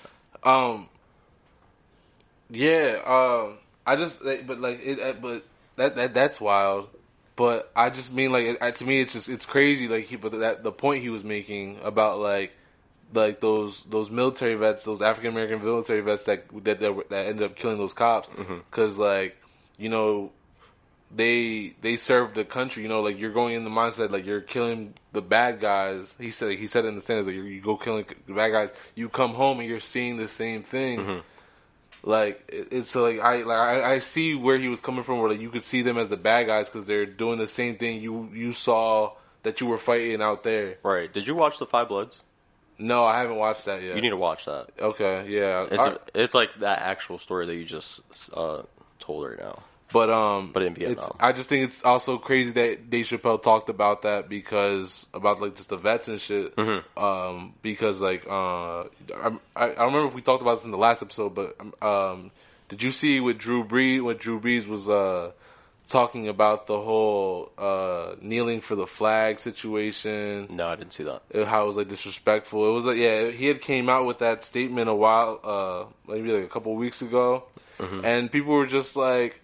Yeah. I just, but like, but that's wild. But I just mean like, to me, it's crazy. Like but the point he was making about like those military vets, those African American military vets that ended up killing those cops, because like, you know, they served the country. You know, like you're going in the mindset like you're killing the bad guys. He said it in the sentence like you go killing the bad guys. You come home and you're seeing the same thing. Like it's so like I see where he was coming from. Where like you could see them as the bad guys because they're doing the same thing you saw that you were fighting out there. Right. Did you watch The Five Bloods? No, I haven't watched that yet. You need to watch that. Okay, yeah. It's like that actual story that you just told right now. But in Vietnam. I just think it's also crazy that Dave Chappelle talked about that because about like just the vets and shit. Because like I don't remember if we talked about this in the last episode, but did you see with Drew Brees? What Drew Brees was talking about the whole kneeling for the flag situation. No, I didn't see that. How it was like disrespectful. It was like, yeah, he had came out with that statement a while, maybe like a couple weeks ago, and people were just like,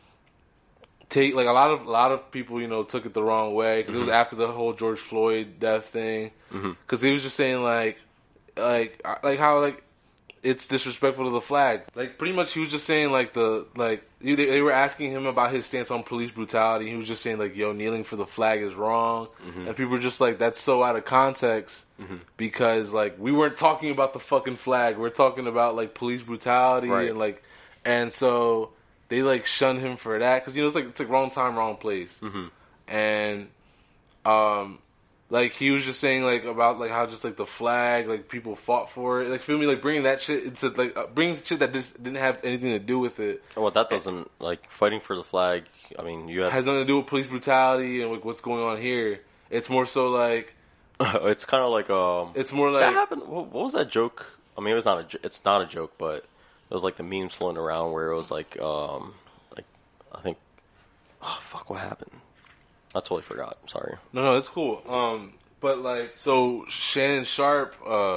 a lot of people, you know, took it the wrong way because it was after the whole George Floyd death thing, because he was just saying like how like it's disrespectful to the flag. Like pretty much he was just saying like they were asking him about his stance on police brutality. He was just saying like, yo, kneeling for the flag is wrong, and people were just like, that's so out of context because like we weren't talking about the fucking flag. We're talking about like police brutality and so. They like shun him for that because you know it's like wrong time, wrong place, and like he was just saying like about like how just like the flag, like people fought for it, like feel me, like bringing that shit into like bringing shit that just didn't have anything to do with it. Well, that doesn't like fighting for the flag. I mean, has nothing to do with police brutality and like what's going on here. It's more so like it's kind of like it's more like that happened. What was that joke? I mean, it's not a joke, but. It was like the memes floating around where it was like I think, oh fuck, what happened? I totally forgot. I'm sorry. No, it's cool. But like, so Shannon Sharp,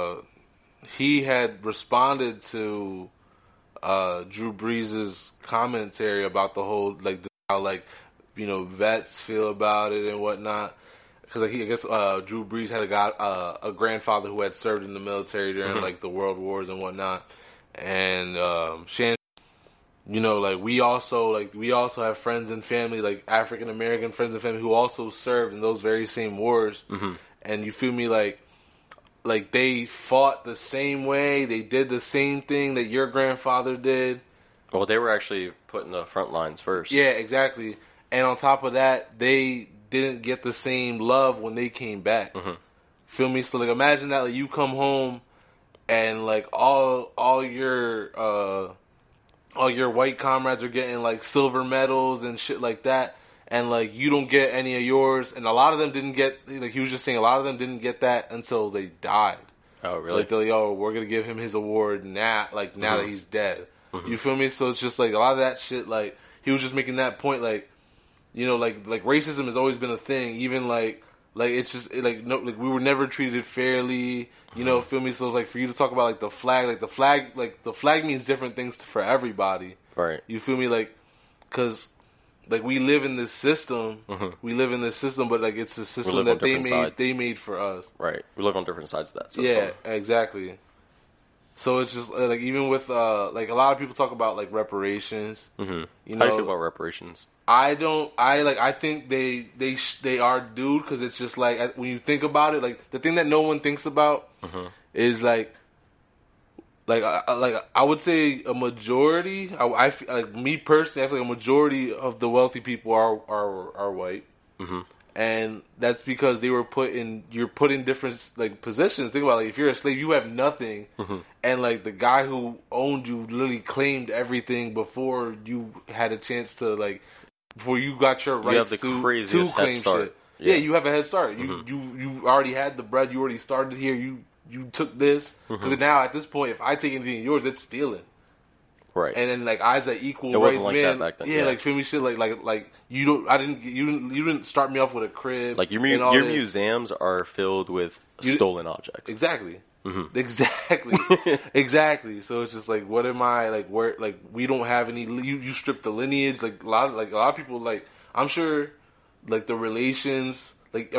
he had responded to Drew Brees' commentary about the whole like how like you know vets feel about it and whatnot. Because like I guess Drew Brees had a grandfather who had served in the military during like the World Wars and whatnot. And Shannon, you know, like we also have friends and family, like African American friends and family who also served in those very same wars. And you feel me, like they fought the same way, they did the same thing that your grandfather did. Well, they were actually put in the front lines first. Yeah, exactly. And on top of that, they didn't get the same love when they came back. Feel me? So like, imagine that like you come home. And like all your white comrades are getting like silver medals and shit like that, and like you don't get any of yours, and a lot of them didn't get. Like he was just saying, a lot of them didn't get that until they died. Oh, really? Like they're like, oh, we're gonna give him his award now. Like now that he's dead, you feel me? So it's just like a lot of that shit. Like he was just making that point. Like you know, like racism has always been a thing. Even like it's just like no, like we were never treated fairly. You know, feel me? So like for you to talk about like the flag means different things for everybody. Right. You feel me? Like, cause like we live in this system. We live in this system, but like it's a system that they made for us. Right. We live on different sides of that system. Yeah, exactly. So it's just like even with like a lot of people talk about like reparations. You know, how do you feel about reparations? I think they are due because it's just like when you think about it, like the thing that no one thinks about is like I would say a majority. I like me personally, I feel like a majority of the wealthy people are white, and that's because they were you're put in different like positions. Think about like if you're a slave, you have nothing, and like the guy who owned you literally claimed everything before you had a chance to like. Before you got your rights, you have the craziest head start. Shit. Yeah, you have a head start. You already had the bread. You already started here. You took this because now at this point, if I take anything of yours, it's stealing. Right. And then like as an equal it rights wasn't like man, that back then. Yeah, like feel me shit. Like you didn't start me off with a crib. Like your museums are filled with stolen objects. Exactly. Exactly. So it's just like, what am I like? Where like we don't have any. You strip the lineage. Like a lot of people. Like I'm sure, like the relations.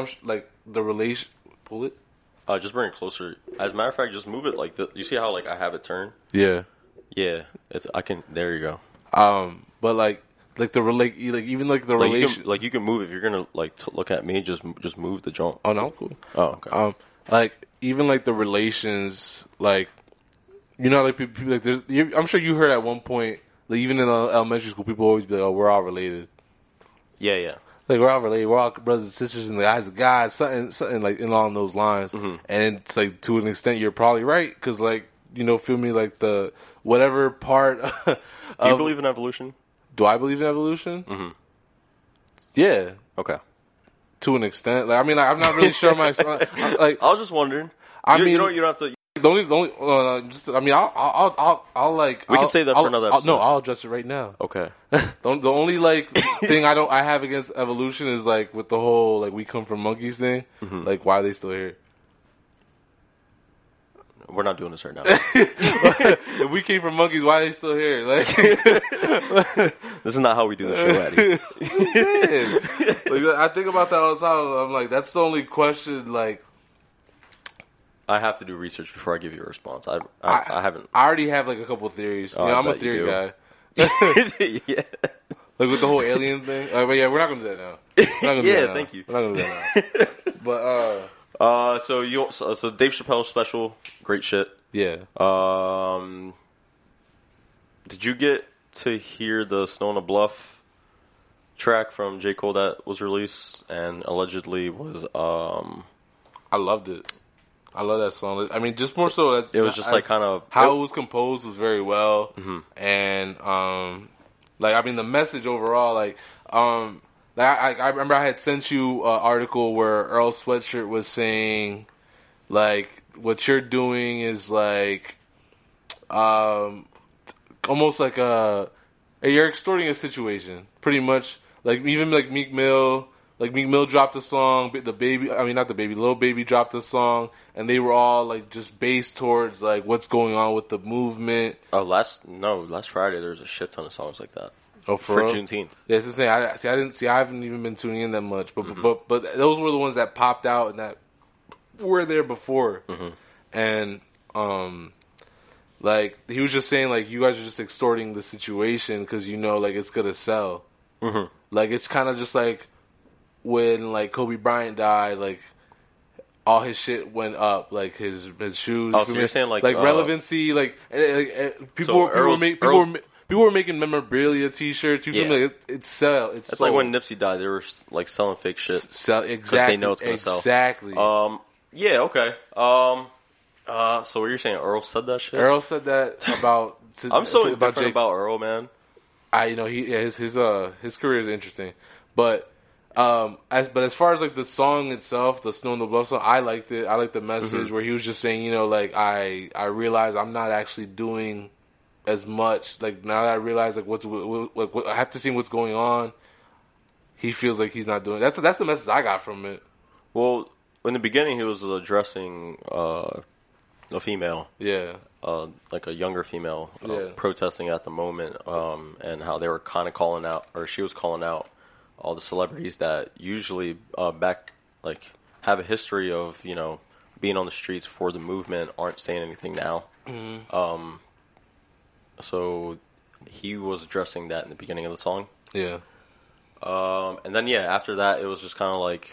Pull it. Just bring it closer. As a matter of fact, just move it like you see how like I have it turned. Yeah. Yeah. There you go. But like even like the relation. You can move if you're gonna like look at me. Just move the joint. Oh no, cool. Oh okay. Like even like the relations, like you know, like people like I'm sure you heard at one point, like even in elementary school, people always be like, "Oh, we're all related." Yeah. Like we're all related, we're all brothers and sisters in the eyes of God, something like along those lines. And it's like to an extent, you're probably right because like you know, feel me, like the whatever part. Do you believe in evolution? Do I believe in evolution? Yeah. Okay. To an extent, like I mean, I'm not really sure my like. I was just wondering. I mean, you don't have to The only, just I mean, I'll like. We can save that for another episode. No, I'll address it right now. Okay. The only like thing I have against evolution is like with the whole like we come from monkeys thing. Mm-hmm. Like, why are they still here? We're not doing this right now. If we came from monkeys, why are they still here? Like, This is not how we do the show, Addy. like, I think about that all the time. I'm like, that's the only question. Like, I have to do research before I give you a response. I haven't. I already have like a couple of theories. Oh, You know, I I'm a bet you theory do. guy. Yeah. Like with the whole alien thing. But yeah, we're not gonna do that now. We're not gonna do Yeah, that now. thank you. We're not gonna do that now. But So Dave Chappelle special, great shit. yeah. Did you get to hear the Snow on the Bluff track from J. Cole that was released and allegedly was I loved it. I love that song. I mean, just more so as it was just like kind of how it was composed was very well, Mm-hmm. and like I mean the message overall, like I remember I had sent you an article where Earl Sweatshirt was saying like what you're doing is like almost like you're extorting a situation pretty much, like even like Meek Mill. Like Meek Mill dropped a song, Lil Baby dropped a song, and they were all like just based towards like what's going on with the movement. last Friday there was a shit ton of songs like that Oh, for real? Juneteenth. Yeah, it's the same. I haven't even been tuning in that much, but but those were the ones that popped out and that were there before, and like he was just saying like you guys are just extorting the situation because you know like it's gonna sell. Like it's kind of just like when like Kobe Bryant died, like all his shit went up, like his shoes. Oh, so you're saying like relevancy, like people were making memorabilia T-shirts. You feel me? Like, it sell. It's like when Nipsey died, they were like selling fake shit. Exactly. They know it's gonna sell. Exactly. Yeah. Okay. So what you're saying? Earl said that shit. Earl said that about. I'm so about indifferent about Earl, man. His career is interesting, but as far as like the song itself, the Snow on the Bluff song, I liked it. I liked the message where he was just saying, you know, like I realize I'm not actually doing as much. Like now that I realize like what I have to see what's going on, he feels like he's not doing. That's the message I got from it. Well, in the beginning, he was addressing a female. Yeah. Like a younger female Yeah. protesting at the moment, and how they were kind of calling out, or she was calling out all the celebrities that usually have a history of, you know, being on the streets for the movement aren't saying anything now. So he was addressing that in the beginning of the song. Yeah. And then after that it was just kind of like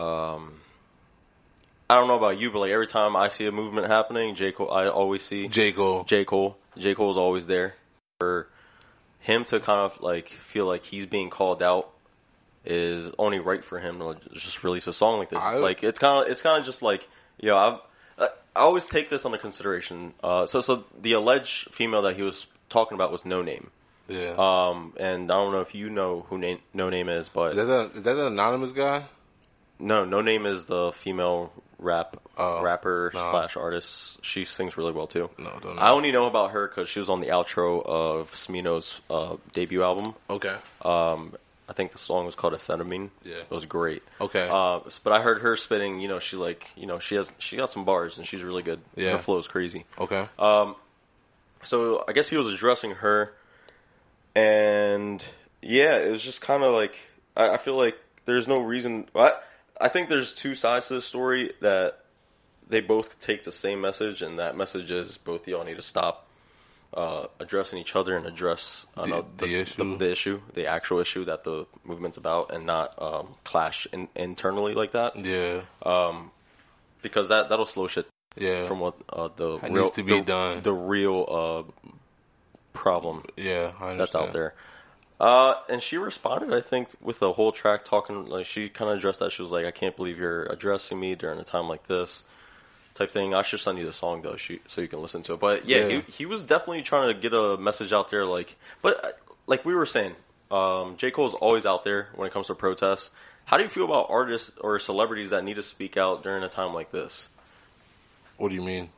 I don't know about you, but like every time I see a movement happening, J. Cole, I always see J. Cole. J. Cole is always there. For him to kind of like feel like he's being called out is only right for him to just release a song like this. Like it's kind of just like, you know, I always take this under consideration. So the alleged female that he was talking about was No Name. Yeah. And I don't know if you know who No Name is, but Is that an anonymous guy? No Name is the female rapper no. / artist. She sings really well too. No, don't know. I only know about her because she was on the outro of Smino's debut album. Okay. I think the song was called Amphetamine. Yeah. It was great. Okay. But I heard her spitting, you know, she got some bars and she's really good. Yeah. Her flow is crazy. Okay. So I guess he was addressing her, and it was just kind of like, I feel like there's no reason. I think there's two sides to the story that they both take the same message, and that message is both y'all need to stop addressing each other and address the issue, the actual issue that the movement's about, and not clash internally like that. Yeah. Because that'll slow shit. Yeah. From what It needs to be done. The real problem. Yeah, I understand. That's out there. And she responded, I think, with the whole track talking, like, she kind of addressed that. She was like, I can't believe you're addressing me during a time like this, type thing. I should send you the song, though, so you can listen to it. But, he was definitely trying to get a message out there, but like we were saying, J. Cole's always out there when it comes to protests. How do you feel about artists or celebrities that need to speak out during a time like this? What do you mean?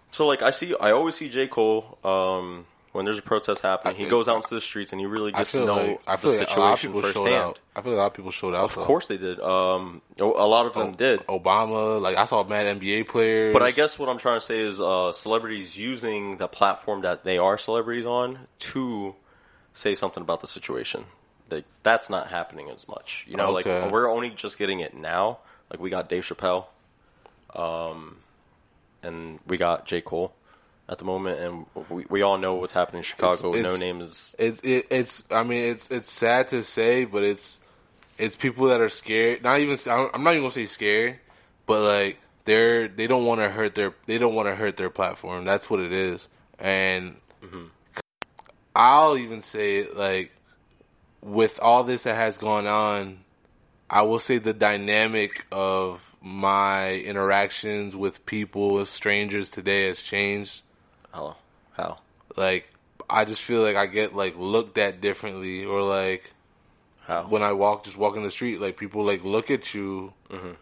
So like I always see J. Cole when there's a protest happening. He goes out into the streets and he really gets to know the situation firsthand. I feel like a lot of people showed out. Of course they did. A lot of them did. Obama, like I saw mad NBA players. But I guess what I'm trying to say is celebrities using the platform that they are celebrities on to say something about the situation. That's not happening as much. You know, like we're only just getting it now. Like we got Dave Chappelle, and we got J. Cole at the moment, and we all know what's happening in Chicago. No Name is. It's. I mean, it's sad to say, but it's people that are scared. I'm not even gonna say scared, but like they don't want to hurt their platform. That's what it is, and I'll even say like with all this that has gone on, I will say the dynamic of my interactions with people, with strangers today has changed. How? Like, I just feel like I get, like, looked at differently, or, like, how? When I walk in the street, like, people, like, look at you.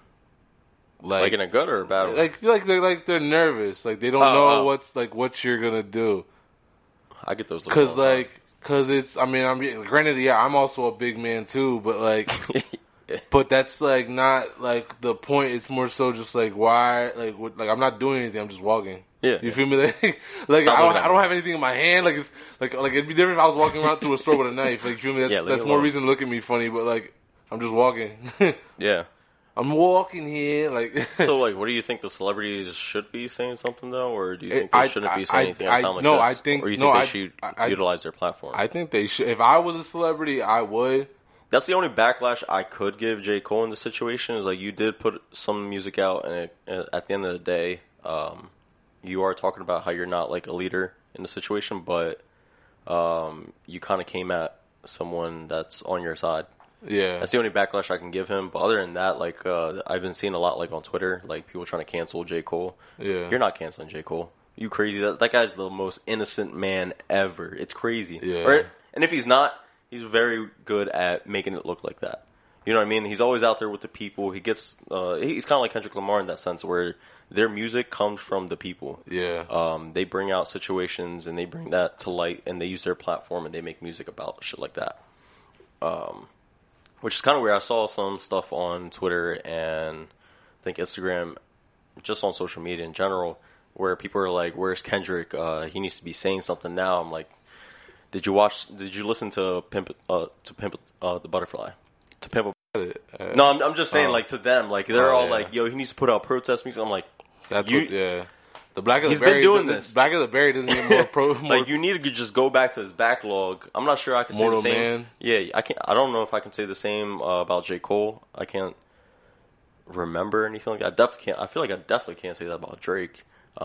Like in a good or a bad way? Like, they're nervous. Like, they don't know what you're gonna do. I get those looks. Cause it's, granted, yeah, I'm also a big man, too, but, like... But that's like not like the point. It's more so just like why like I'm not doing anything. I'm just walking. Yeah, you feel me? Like I don't have anything in my hand. Like it's like it'd be different if I was walking around through a store with a knife. Like you feel me? That's more reason to look at me funny. But like I'm just walking. Yeah, I'm walking here. Like so, like, what do you think the celebrities should be saying something though, or do you think they shouldn't be saying anything on time like this? I think or you think they should utilize their platform? I think they should. If I was a celebrity, I would. That's the only backlash I could give J. Cole in this situation is like you did put some music out, and at the end of the day, you are talking about how you're not like a leader in the situation, but you kind of came at someone that's on your side. Yeah, that's the only backlash I can give him. But other than that, like I've been seeing a lot like on Twitter, like people trying to cancel J. Cole. Yeah, you're not canceling J. Cole. You crazy? That guy's the most innocent man ever. It's crazy. Yeah, right? And if he's not. He's very good at making it look like that. You know what I mean? He's always out there with the people. He gets, he's kind of like Kendrick Lamar in that sense where their music comes from the people. Yeah. They bring out situations and they bring that to light and they use their platform and they make music about shit like that. Which is kind of weird. I saw some stuff on Twitter and I think Instagram, just on social media in general, where people are like, where's Kendrick? He needs to be saying something now. I'm like, Did you listen to Pimp the Butterfly? To Pimp No, I'm just saying, like, to them, like, they're all like, yo, he needs to put out protest music. I'm like, the Black of the he's Berry. Been doing this. Black of the Berry doesn't get more like, you need to just go back to his backlog. I'm not sure I can say the same. Man. Yeah, I don't know if I can say the same about J. Cole. I can't remember anything like that. I definitely can't. I feel like I definitely can't say that about Drake.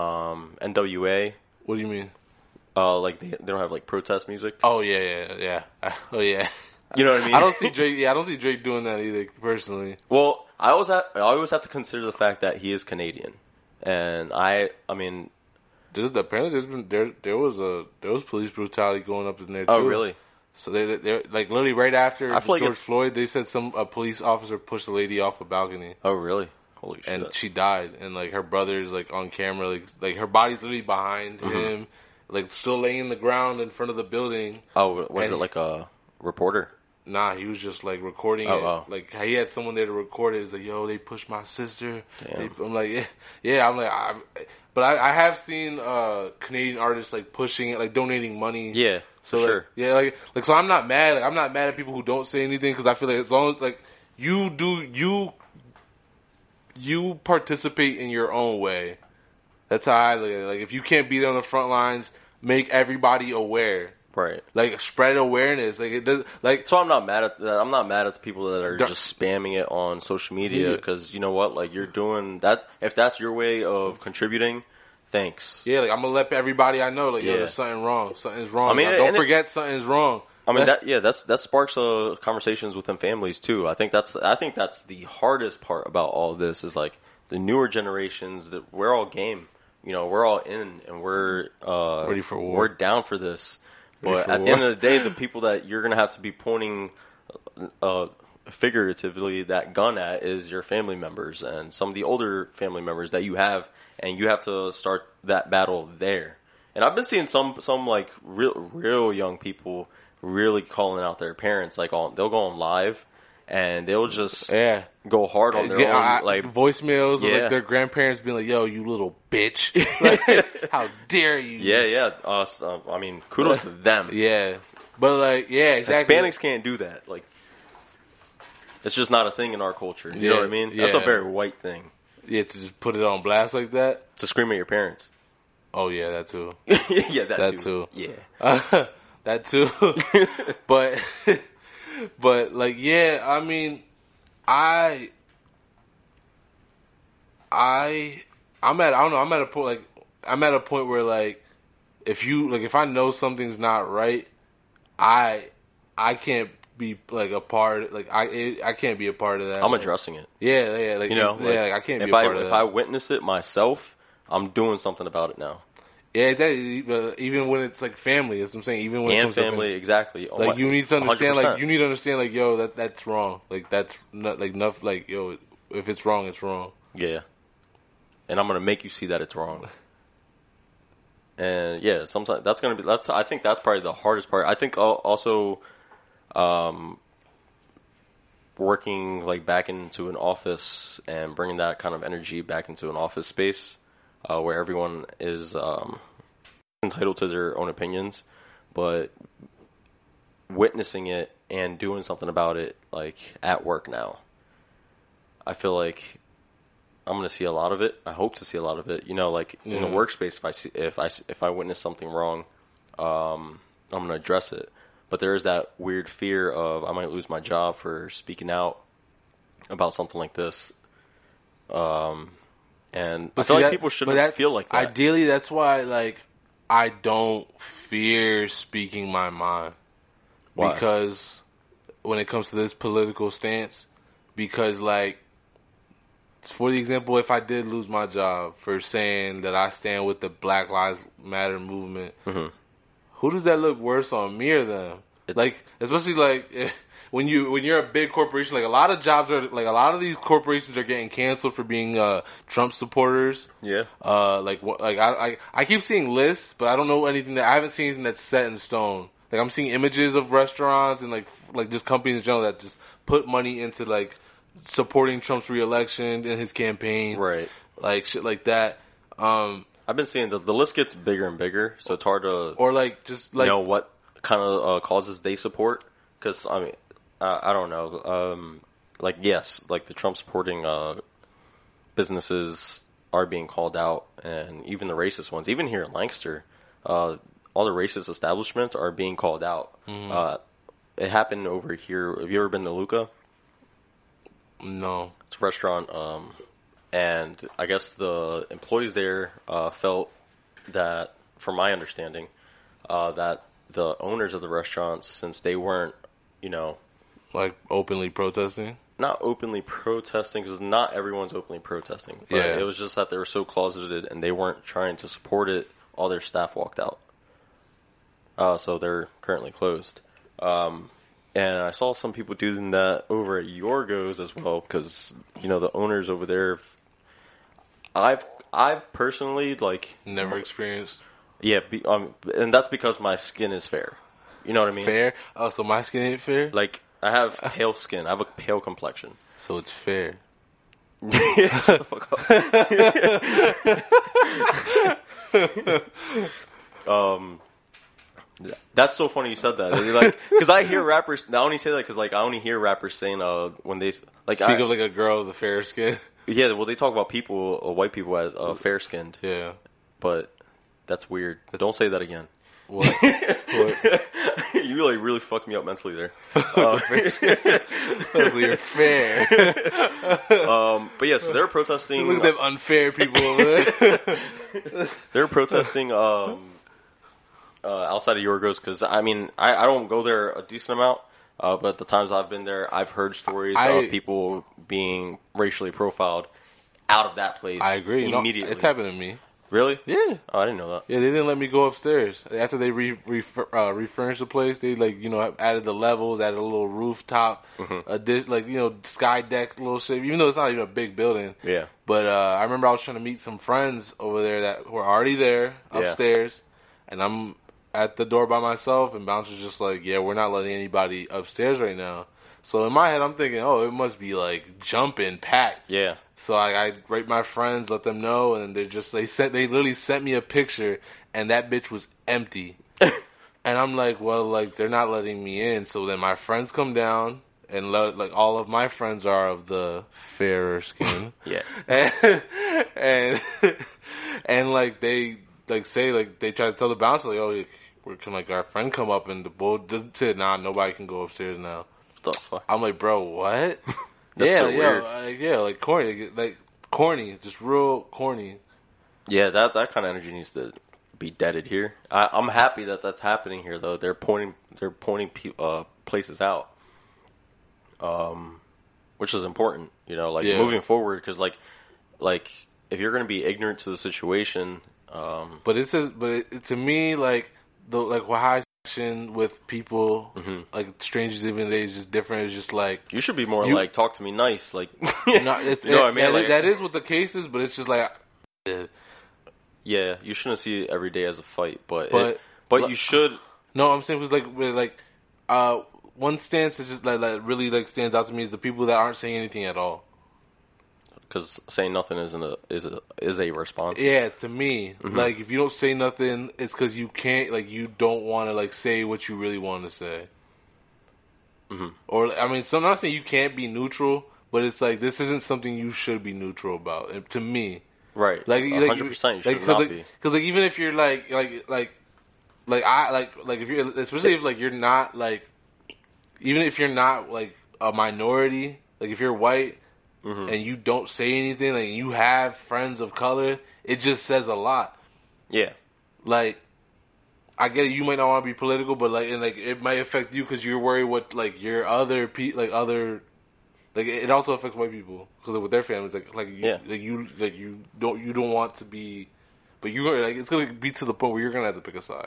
NWA. What do you mean? Like they don't have like protest music. Oh yeah. Oh yeah. You know what I mean? I don't see Drake. Yeah, I don't see Drake doing that either. Personally. Well, I always have to consider the fact that he is Canadian, and I mean, apparently there was police brutality going up in there too. Oh really? So they like literally right after George Floyd, they said a police officer pushed a lady off a balcony. Oh really? Holy shit! And she died, and like her brother's like on camera, like her body's literally behind him. Like, still laying in the ground in front of the building. Oh, was it like a reporter? Nah, he was just, like, recording it. Oh. Like, he had someone there to record it. He's like, yo, they pushed my sister. I'm like, yeah. I'm like, but I have seen Canadian artists, like, pushing it, like, donating money. Yeah, so, for sure. Yeah, like, so I'm not mad. Like, I'm not mad at people who don't say anything because I feel like as long as, like, you participate in your own way. That's how I look at it. Like, if you can't be there on the front lines, make everybody aware. Right. Like, spread awareness. Like, it does, like. So I'm not mad at that. I'm not mad at the people that are just spamming it on social media because you know what? Like, you're doing that. If that's your way of contributing, thanks. Yeah, like, I'm gonna let everybody I know, like, yo, there's something wrong. Something's wrong. I mean, don't forget something's wrong. I mean, that sparks conversations within families too. I think that's the hardest part about all this is like the newer generations that we're all game. You know, we're all in and we're ready for war. We're down for this. But at the end of the day, the people that you're going to have to be pointing figuratively that gun at is your family members and some of the older family members that you have, and you have to start that battle there. And I've been seeing some like real young people really calling out their parents. Like they'll go on live and they'll just go hard on their own like voicemails of like their grandparents being like, "Yo, you little bitch! Like, how dare you?" Yeah. I mean, kudos to them. Yeah, but like, exactly. Hispanics can't do that. Like, it's just not a thing in our culture. You know what I mean? That's a very white thing. Yeah, to just put it on blast like that. To scream at your parents. Oh yeah, that too. Yeah, that too. Yeah, that too. But like, yeah, I mean, I'm at a point where like, if I know something's not right, I can't be like a part. Like I can't be a part of that. I'm addressing it. Yeah. Like, you know, like, I can't be a part of that. If I witness it myself, I'm doing something about it now. Yeah, exactly. But even when it's like family, that's what I'm saying. Even when and family, exactly. Like you need to understand, 100%. like you need to understand, like yo, that's wrong. Like that's not like enough. Like yo, if it's wrong, it's wrong. Yeah, and I'm gonna make you see that it's wrong. And yeah, sometimes I think that's probably the hardest part. I think also, working like back into an office and bringing that kind of energy back into an office space. Where everyone is entitled to their own opinions, but witnessing it and doing something about it, like at work now, I feel like I'm going to see a lot of it. I hope to see a lot of it. You know, like in the workspace, if I witness something wrong, I'm going to address it. But there is that weird fear of I might lose my job for speaking out about something like this. And I feel like people shouldn't feel like that. Ideally, that's why, like, I don't fear speaking my mind. Why? Because when it comes to this political stance, because, like, for the example, if I did lose my job for saying that I stand with the Black Lives Matter movement, who does that look worse on, me or them? Like, especially, like... When you're a big corporation, like a lot of these corporations are getting canceled for being Trump supporters. Yeah. I keep seeing lists, but I don't know anything I haven't seen anything that's set in stone. Like I'm seeing images of restaurants and like just companies in general that just put money into like supporting Trump's reelection and his campaign. Right. Like shit like that. I've been seeing the list gets bigger and bigger, so it's hard to or like just like know what kind of causes they support. Because I mean. I don't know. Like, yes, like the Trump supporting businesses are being called out, and even the racist ones. Even here in Lancaster, all the racist establishments are being called out. It happened over here. Have you ever been to Luca? No. It's a restaurant, and I guess the employees there felt that, from my understanding, that the owners of the restaurants, since they weren't, you know, like openly protesting? Not openly protesting, because not everyone's openly protesting. But it was just that they were so closeted and they weren't trying to support it. All their staff walked out. So they're currently closed. And I saw some people doing that over at Yorgos as well, because, you know, the owners over there, I've personally, like... Never experienced? Yeah, and that's because my skin is fair. You know what I mean? Fair? Oh, so my skin ain't fair? Like... I have pale skin. I have a pale complexion. So it's fair. Shut the fuck up. That's so funny you said that. Like, because I hear rappers. I only say that because like I only hear rappers saying when they like speak of like a girl with a fair skin. Yeah, well they talk about people, white people as fair skinned. Yeah, but that's weird. Don't say that again. What? You really fucked me up mentally there. You're fair. But yeah, so they're protesting. Look at them unfair people over there. They're protesting outside of Yorgos because I mean I don't go there a decent amount, but the times I've been there, I've heard stories of people being racially profiled out of that place. I agree. Immediately, it's happened to me. Really? Yeah. Oh, I didn't know that. Yeah, they didn't let me go upstairs. After they refurnished the place, they added the levels, added a little rooftop, sky deck, little shit. Even though it's not even a big building. Yeah. But I remember I was trying to meet some friends over there that were already there upstairs, and I'm at the door by myself, and bouncer's just like, "Yeah, we're not letting anybody upstairs right now." So in my head, I'm thinking, "Oh, it must be like jumping, packed." Yeah. So I rate my friends, let them know, and they literally sent me a picture, and that bitch was empty. And I'm like, well, like they're not letting me in. So then my friends come down, and like all of my friends are of the fairer skin. Yeah. And like they say they try to tell the bouncer like, oh, can like our friend come up, and the bull said, nah, nobody can go upstairs now. What the fuck? I'm like, bro, what? That's so weird. Like corny, just real corny. Yeah, that kind of energy needs to be deaded here. I'm happy that that's happening here, though. They're pointing places out, which is important. Moving forward, because like if you're going to be ignorant to the situation, but it says, to me, like how I section with people, like strangers, even if it's just different. It's just like you should be more like talk to me nice, like what I mean? That is what the case is, but it's just like. Yeah, you shouldn't see it every day as a fight, but you should. No, I'm saying because one stance is just like really stands out to me is the people that aren't saying anything at all. Because saying nothing is a response. Yeah, to me, like if you don't say nothing, it's because you can't, you don't want to say what you really want to say. Or I mean, so I'm not saying you can't be neutral, but it's like this isn't something you should be neutral about. And to me. Right, 100%. You should not be. Because even if you're if you're, especially if you're not even if you're not a minority, if you're white and you don't say anything, you have friends of color, it just says a lot. Yeah, I get it. You might not want to be political, but it might affect you because you're worried what your other it also affects white people because with their families, you don't want to be, but it's gonna be to the point where you're gonna have to pick a side.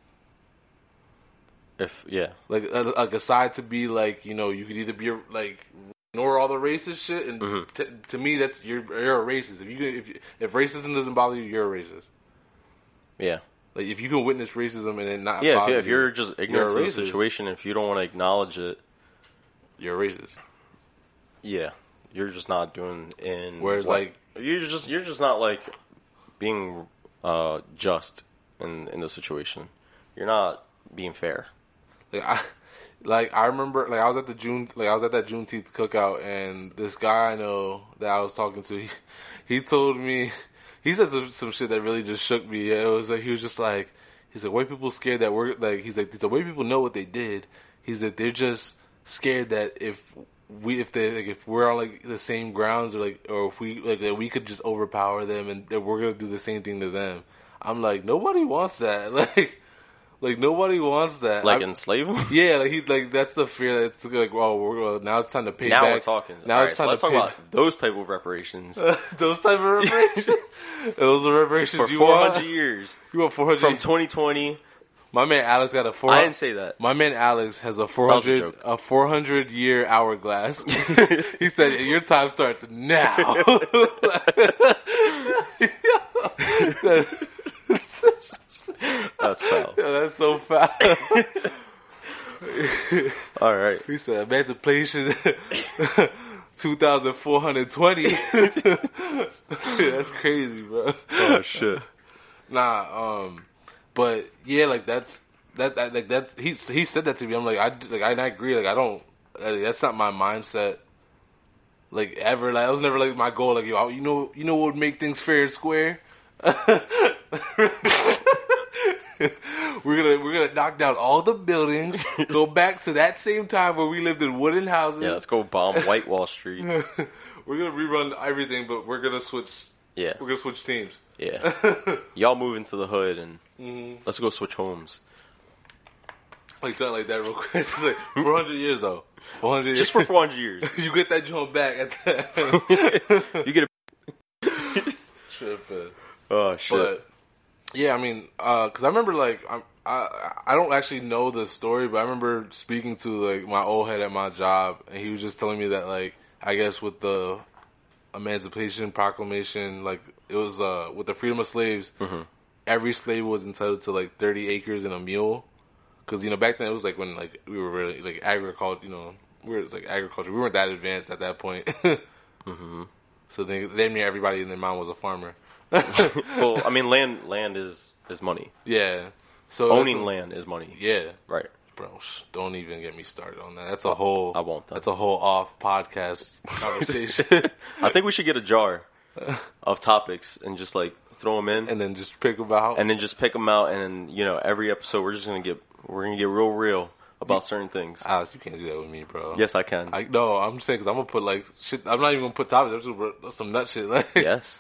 A side to be you could either be ignore all the racist shit, and to me that's you're a racist. If racism doesn't bother you, you're a racist. Yeah. If you can witness racism and then not if you're just ignorant to the situation, if you don't want to acknowledge it, you're a racist. Yeah, you're just not doing whereas you're just not being just in the situation. You're not being fair. I remember I was at that Juneteenth cookout, and this guy I know that I was talking to, he told me, he said some shit that really just shook me. It was he was just he's white people scared that we're he's the white people know what they did. He's they're just scared that if we're on the same grounds or if we that we could just overpower them and that we're gonna do the same thing to them. I'm nobody wants that. Nobody wants that. Enslave them? Yeah, that's the fear. That's now it's time to pay back. Now we're talking. Now it's time to talk about those type of reparations. Those type of reparations. Those are reparations for 400 years. You want 400 from 2020. My man Alex got a 400. I didn't say that. My man Alex has a 400 year hourglass. He said your time starts now. That's foul. Yeah, that's so foul. All right. He said emancipation 2,420. That's crazy, bro. Oh shit. Nah, but yeah, that's he said that to me. I'm I agree. I don't. That's not my mindset. Ever. That was never my goal. You know what would make things fair and square. We're gonna knock down all the buildings. Go back to that same time where we lived in wooden houses. Yeah, let's go bomb White Wall Street. We're gonna rerun everything, but we're gonna switch. Yeah, we're gonna switch teams. Yeah, y'all move into the hood and let's go switch homes. Something like that, real quick. 400 years though. 400 years. Just for 400 years. You get that joint back at that. You get Tripping. Oh shit. But yeah, I mean, because I remember like I don't actually know the story, but I remember speaking to like my old head at my job, and he was just telling me that like I guess with the Emancipation Proclamation, like it was with the freedom of slaves, every slave was entitled to like 30 acres and a mule. Because back then it was like when like we were really like agriculture, we were like agriculture. We weren't that advanced at that point. So damn near everybody in their mind was a farmer. Well, I mean, land is money. Yeah. So Owning land is money. Yeah. Right. Bro, don't even get me started on that. That's a whole. I won't. That's a whole off podcast conversation. I think we should get a jar of topics and just like throw them in, and then just pick them out, and then just pick them out, and every episode we're gonna get real about certain things. Alex, you can't do that with me, bro. Yes, I can. No, I'm saying because I'm gonna put like shit. I'm not even gonna put topics. I'm just gonna put some nut shit. Like yes.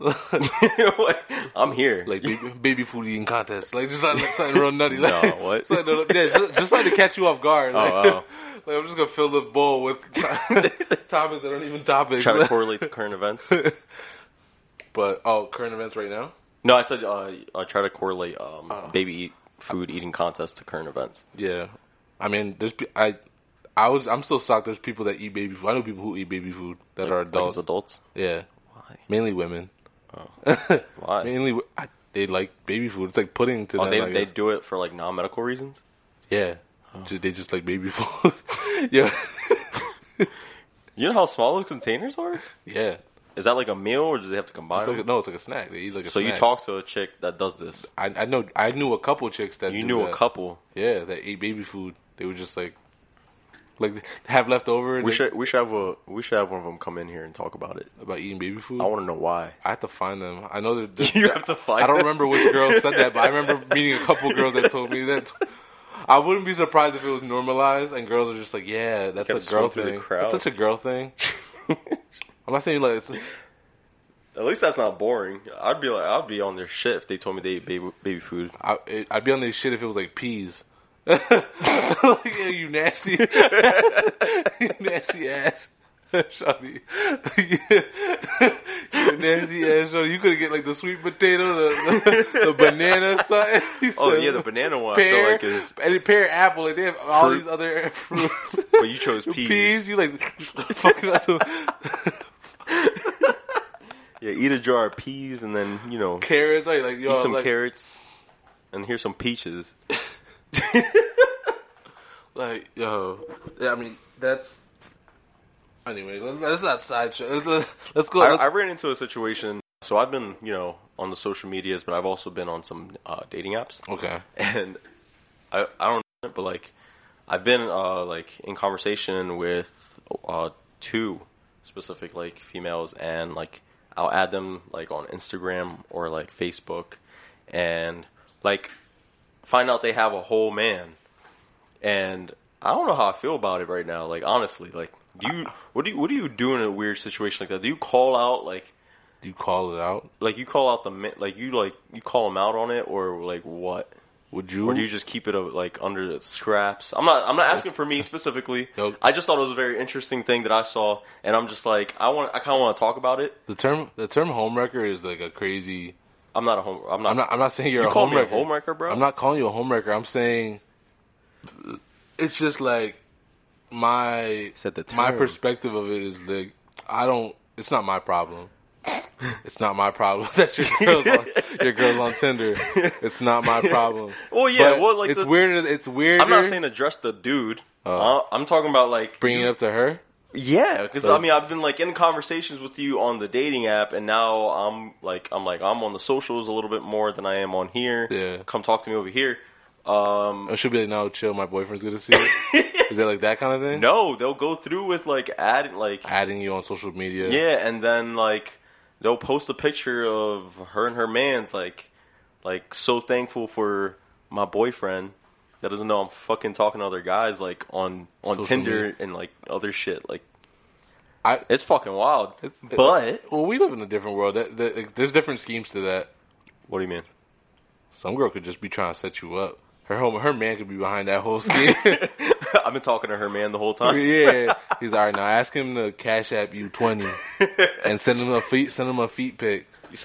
I'm here. Like baby food eating contest. Like just like something real nutty. Like, no, what? Just like to catch you off guard. Like, oh. Like I'm just gonna fill the bowl with topics that aren't even topics. Try to correlate to current events. But current events right now? No, I said I try to correlate baby food eating contest to current events. Yeah, I mean, I'm still shocked. There's people that eat baby food. I know people who eat baby food that are adults. Like as adults? Yeah. Why? Mainly women. Oh. Why? Mainly, they like baby food. It's like pudding to them. They do it for like non-medical reasons? Yeah. Oh. They just like baby food. Yeah. You know how small those containers are? Yeah. Is that like a meal, or do they have to combine them? No, it's like a snack. They eat like a snack. So you talked to a chick that does this? I knew a couple chicks that You knew a couple? Yeah, that ate baby food. They were just like have leftover. We should have one of them come in here and talk about it. About eating baby food? I want to know why. I have to find them. I know that you have to find I don't them? remember which girl said that, but I remember meeting a couple girls that told me that. I wouldn't be surprised if it was normalized and girls are just like, yeah, that's a girl thing. That's such a girl thing. I'm not saying like it's. At least that's not boring. I'd be on their shit if they told me they ate baby food. I'd be on their shit if it was like peas. Like, yeah, you nasty, you nasty ass, Shawty. You nasty ass, Shawty. You could get like the sweet potato, the banana, something. Oh yeah, the banana one. Pear, I feel like is and pear, apple. Like they have all these other fruits. But you chose peas. Peas, you like fucking up some. Yeah, eat a jar of peas and then carrots. Like eat some carrots, and here's some peaches. Like yeah, I mean that's. Anyway, let's not sidetrack. Let's go. I ran into a situation. So I've been on the social medias, but I've also been on some dating apps. Okay. And I don't know, but like I've been like in conversation with two specific like females, and like I'll add them like on Instagram or like Facebook, and like find out they have a whole man, and I don't know how I feel about it right now. Like honestly, like what do you do in a weird situation like that? Do you call out like? Do you call it out? Like you call out you call them out on it, or like what? Would you? Or do you just keep it like under the scraps? I'm not asking for me specifically. Nope. I just thought it was a very interesting thing that I saw, and I'm just like I kind of want to talk about it. The term homewrecker is like a crazy. I'm not a home. I'm not saying you're you a call homewrecker. me a homewrecker, bro. I'm not calling you a homewrecker. I'm saying it's just like my perspective of it is like it's not my problem. It's not my problem that your girl's on Tinder. It's not my problem. Well, yeah, but it's weirder. It's weirder. I'm not saying address the dude. I'm talking about like bringing it up to her. Yeah, because I mean I've been like in conversations with you on the dating app, and now I'm on the socials a little bit more than I am on here. Yeah, come talk to me over here. I should be like, no, chill. My boyfriend's gonna see it. Is that like that kind of thing? No, they'll go through with like adding you on social media. Yeah, and then like they'll post a picture of her and her man's like so thankful for my boyfriend that doesn't know I'm fucking talking to other guys like on Tinder media. And like other shit like. It's fucking wild. Well, we live in a different world. There's different schemes to that. What do you mean? Some girl could just be trying to set you up. Her man could be behind that whole scheme. I've been talking to her man the whole time. Yeah, he's all right now. Ask him to Cash App you $20 and send him a feet pic. You said that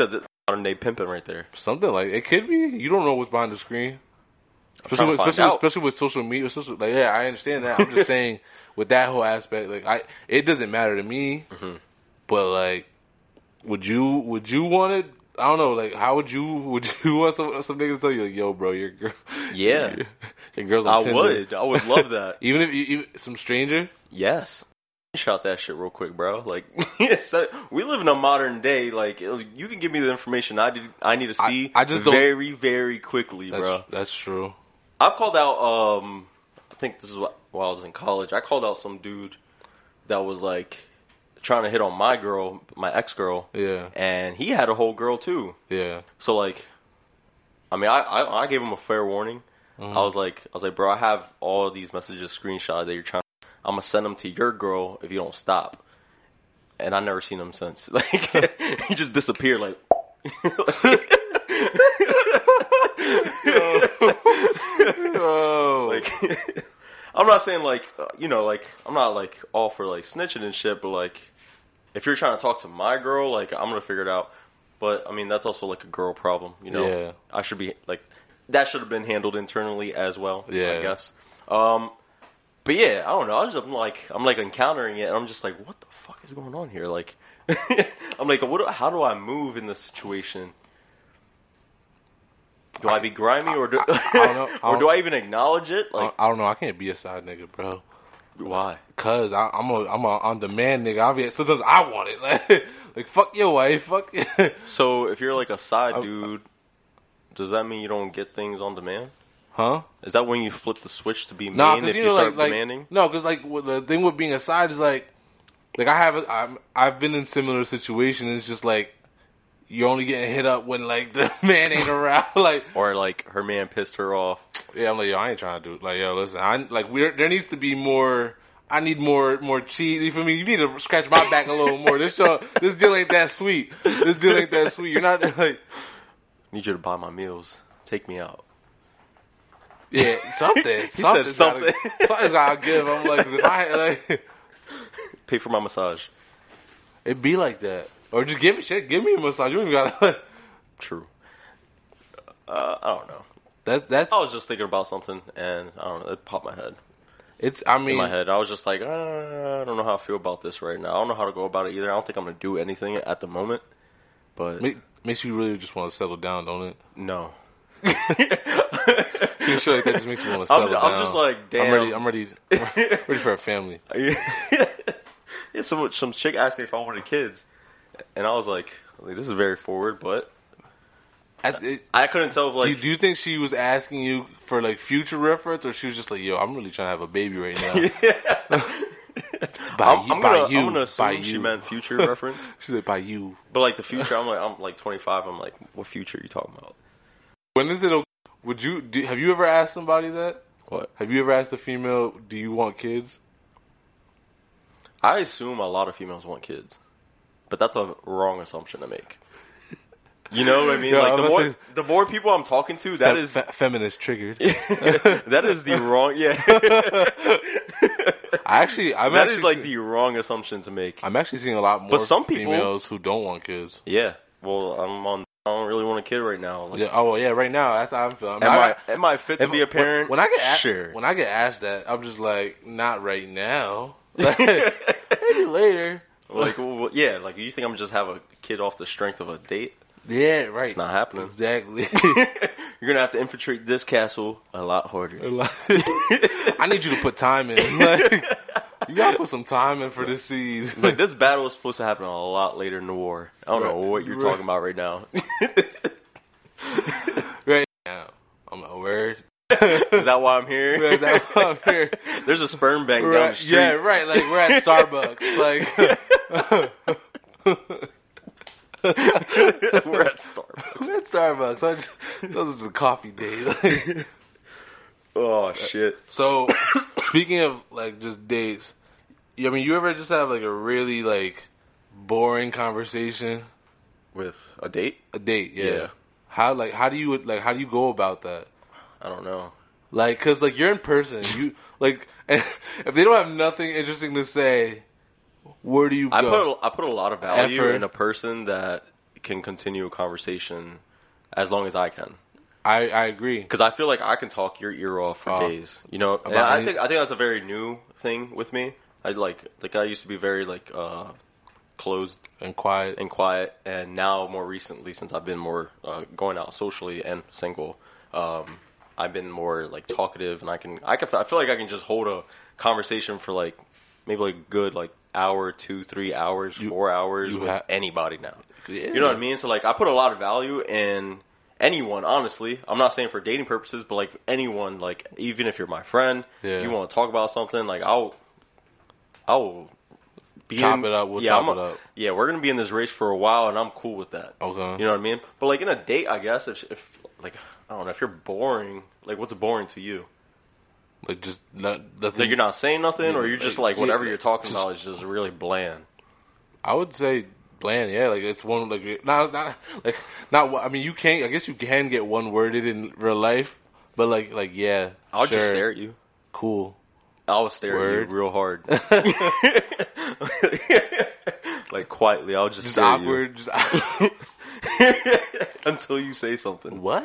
modern day pimping right there. Something like it could be. You don't know what's behind the screen. trying to find out. Especially with social media, like yeah, I understand that. I'm just saying with that whole aspect, like it doesn't matter to me, but like, would you want it? I don't know, like how would you want some nigga to tell you like, yo, bro, your girl, Yeah, your girl's on Tinder. I would love that. even if some stranger. Yes. Shot that shit real quick, bro. Like, so we live in a modern day. Like, you can give me the information I need to see. I just don't, very, very quickly, bro. That's true. I've called out. I think this is while I was in college. I called out some dude that was like trying to hit on my girl, my ex girl. Yeah. And he had a whole girl too. Yeah. So like, I mean, I gave him a fair warning. I was like, bro, I have all of these messages screenshot that you're trying. I'm gonna send them to your girl if you don't stop. And I never seen him since. Like he just disappeared. Like, like I'm not saying like like I'm not like all for like snitching and shit, but like if you're trying to talk to my girl, like I'm gonna figure it out. But I mean that's also like a girl problem, you know. Yeah. I should be like that should have been handled internally as well. Yeah. I guess. But yeah, I don't know. I'm like encountering it, and I'm just like, what the fuck is going on here? Like, I'm like, how do I move in this situation? Do I be grimy, or do I don't know. or do I even acknowledge it? Like, I don't know. I can't be a side nigga, bro. Why? Cause I'm a on demand nigga. Sometimes I want it. Like fuck your wife. Fuck. So if you're like a side dude, does that mean you don't get things on demand? Huh? Is that when you flip the switch to be main Nah, if you start demanding? No, because like the thing with being a side is like I've been in similar situations. It's just like you're only getting hit up when like the man ain't around, like or like her man pissed her off. Yeah, I'm like, yo, I ain't trying to do it. Like, yo, listen, there needs to be more. I need more cheese. You feel me? You need to scratch my back a little more. This deal ain't that sweet. You're not like. Need you to buy my meals. Take me out. Yeah, something. He said something. Something's gotta give. I'm like, if I like pay for my massage. It'd be like that, or just give me a massage. You ain't gotta. True. I don't know. That's. I was just thinking about something, and I don't know. It popped my head. In my head. I was just like, I don't know how I feel about this right now. I don't know how to go about it either. I don't think I'm gonna do anything at the moment. But makes you really just want to settle down, don't it? No. Shit like that just makes me want to settle down. I'm just like, damn. I'm ready for a family. Yeah, some chick asked me if I wanted kids, and I was like, this is very forward, but I couldn't tell if like. Do you think she was asking you for like future reference, or she was just like, yo, I'm really trying to have a baby right now? Yeah. I'm gonna assume she meant future reference. She's like, by you. But like the future, I'm like 25. I'm like, what future are you talking about? When is it okay? Have you ever asked somebody that? What? Have you ever asked a female, do you want kids? I assume a lot of females want kids, but that's a wrong assumption to make. You know what I mean? Yeah, like the more people I'm talking to, that is feminist triggered. That is the wrong. Yeah. That is like the wrong assumption to make. I'm actually seeing a lot more females who don't want kids. Yeah. Well, I don't really want a kid right now. Like, yeah. Oh, yeah. Right now, that's how I'm feeling. Am I fit to be a parent? When I get asked that, I'm just like, not right now. Like, maybe later. Like, well, yeah. Like, you think I'm just have a kid off the strength of a date? Yeah, right. It's not happening. Exactly. You're gonna have to infiltrate this castle a lot harder. I need you to put time in. Like, you gotta put some time in for this seed. Like, this battle is supposed to happen a lot later in the war. I don't know what you're talking about right now. Right now, I'm a word. Is that why I'm here? Is that why I'm here? There's a sperm bank down the street. Yeah, right. Like, we're at Starbucks. Like. We're at Starbucks. This is a coffee day. Like. Oh shit. So, speaking of like just dates, I mean, you ever just have like a really like boring conversation with a date? A date, yeah. How do you go about that? I don't know. Like, cause like you're in person, you like, and if they don't have nothing interesting to say, where do you go? I put a lot of value in a person that can continue a conversation as long as I can. I agree. Because I feel like I can talk your ear off for days. You know, and I think that's a very new thing with me. I I used to be very closed and quiet, and now more recently, since I've been more going out socially and single, I've been more like talkative, and I feel like I can just hold a conversation for like maybe like good like hour, 2, 3 hours, 4 hours with anybody now. Yeah. You know what I mean? So like I put a lot of value in anyone, honestly. I'm not saying for dating purposes, but like anyone, like even if you're my friend, you want to talk about something, like I'll chop it up. We'll chop it up. Yeah, we're gonna be in this race for a while, and I'm cool with that. Okay, you know what I mean. But like in a date, I guess if like I don't know, if you're boring, like what's boring to you? Like just nothing. Like you're not saying nothing, or you're just like whatever you're talking about is just really bland. I would say bland, yeah. Like it's one like not I mean, you can't. I guess you can get one worded in real life, but like yeah. I'll just stare at you. Cool. I'll stare at you real hard. Like quietly, I'll just stare awkward. At you. Until you say something. What?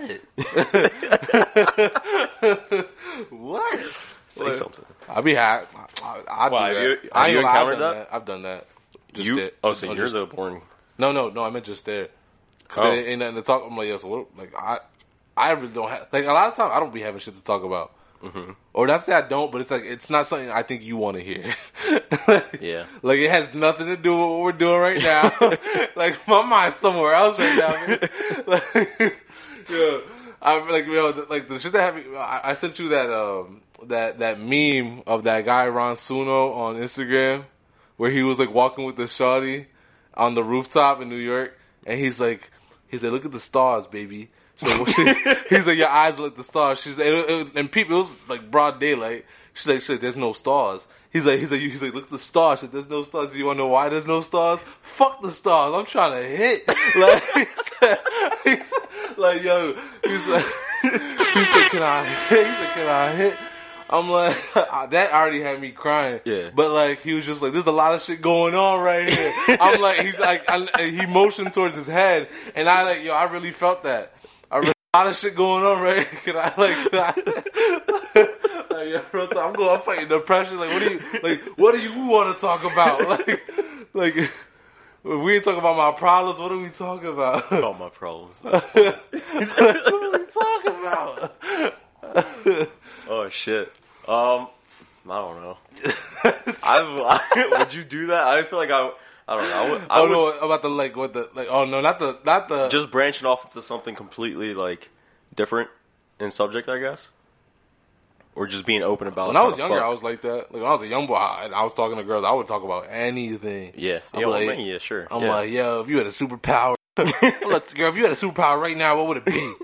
What? Say something. I'll be happy. I'll do that. Have you encountered that? I've done that. Just you? There. So you're the boring. No, I meant just there. Cause there ain't nothing to talk. I'm like, yo, so what? Like I really don't have. Like a lot of times, I don't be having shit to talk about. Mm-hmm. Or that's I don't, but it's like it's not something I think you want to hear. Yeah, like it has nothing to do with what we're doing right now. Like my mind's somewhere else right now. Man. Like, yeah, I'm like, like the shit that happened. I sent you that meme of that guy Ron Suno on Instagram, where he was like walking with the shawty on the rooftop in New York, and he's like, look at the stars, baby. He's like, your eyes look like the stars. She's like, and people, it was like broad daylight. She's like, there's no stars. He's like, look at the stars. She's like, there's no stars. Do you want to know why there's no stars? Fuck the stars. I'm trying to hit. Like, yo, he's like, can I hit? He's like, can I hit? I'm like, that already had me crying. Yeah. But like, he was just like, there's a lot of shit going on right here. I'm like, he's like, he motioned towards his head, and I like, yo, I really felt that. A lot of shit going on, right? I'm fighting depression. Like, what do you want to talk about? Like, we ain't talking about my problems. What are we talking about? About my problems. What are we talking about? Oh shit. I don't know. Would you do that? I feel like I don't know. I would know about not the just branching off into something completely like different in subject, I guess, or just being open about. When I was younger, I was like that. Like when I was a young boy, I was talking to girls. I would talk about anything. Yeah, yeah, sure. I'm like, yo, if you had a superpower, girl, if you had a superpower right now, what would it be?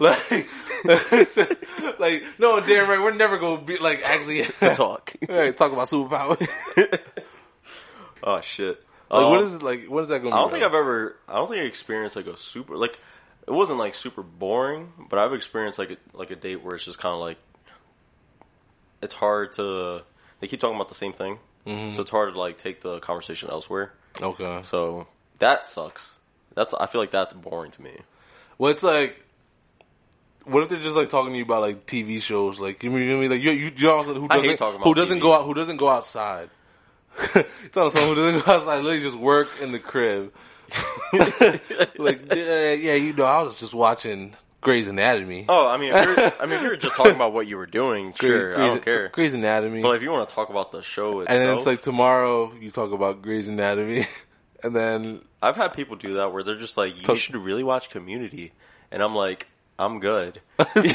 like, no, damn right, we're never gonna be like actually to talk. Right, talk about superpowers. Oh shit. Like, what is it like? What is that going to be? I don't think I experienced like a super, like, it wasn't like super boring, but I've experienced like a date where it's just kind of like, it's hard to, they keep talking about the same thing. Mm-hmm. So it's hard to like take the conversation elsewhere. Okay. So that sucks. I feel like that's boring to me. Well, it's like, what if they're just like talking to you about like TV shows? Like, you mean like you're also who doesn't go outside. Talking someone who doesn't go outside, literally just work in the crib. Like, yeah, I was just watching Grey's Anatomy. Oh, I mean, if you're just talking about what you were doing, sure, I don't care. Grey's Anatomy. But if you want to talk about the show itself, and then it's like tomorrow you talk about Grey's Anatomy, and then I've had people do that where they're just like, you should really watch Community, and I'm like, I'm good. Like,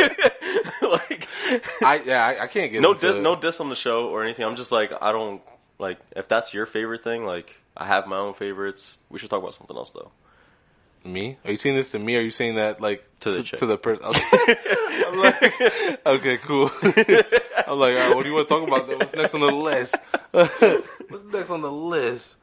I can't get no diss on the show or anything. I'm just like, I don't. Like, if that's your favorite thing, like, I have my own favorites. We should talk about something else, though. Me? Are you saying this to me? Or are you saying that, like, to the person? I'm like, okay, cool. I'm like, all right, what do you want to talk about, though? What's next on the list? What's next on the list?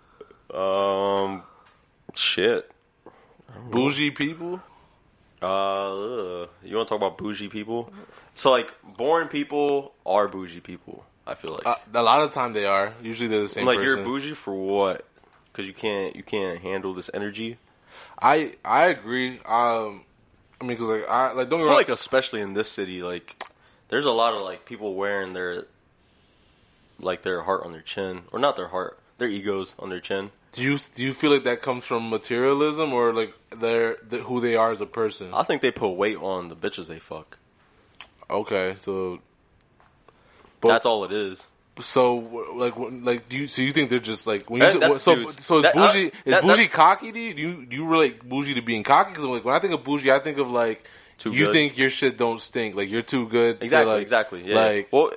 Shit. Bougie people? You want to talk about bougie people? So, like, boring people are bougie people. I feel like a lot of the time they are. Usually they're the same. Like person. You're bougie for what? Because you can't handle this energy. I agree. I mean, because like don't I get me feel wrong. like especially in this city, like there's a lot of like people wearing their heart on their chin, or not their heart, their egos on their chin. Do you feel like that comes from materialism or like who they are as a person? I think they put weight on the bitches they fuck. Okay, so That's all it is. So do you think they're just like when That- you that's so dudes. so is That- bougie that- bougie cocky? Do you relate bougie to being cocky? Because like when I think of bougie, I think of like Too you good. think your shit don't stink, like you're too good. Exactly, to, like, exactly. Yeah. Like Well,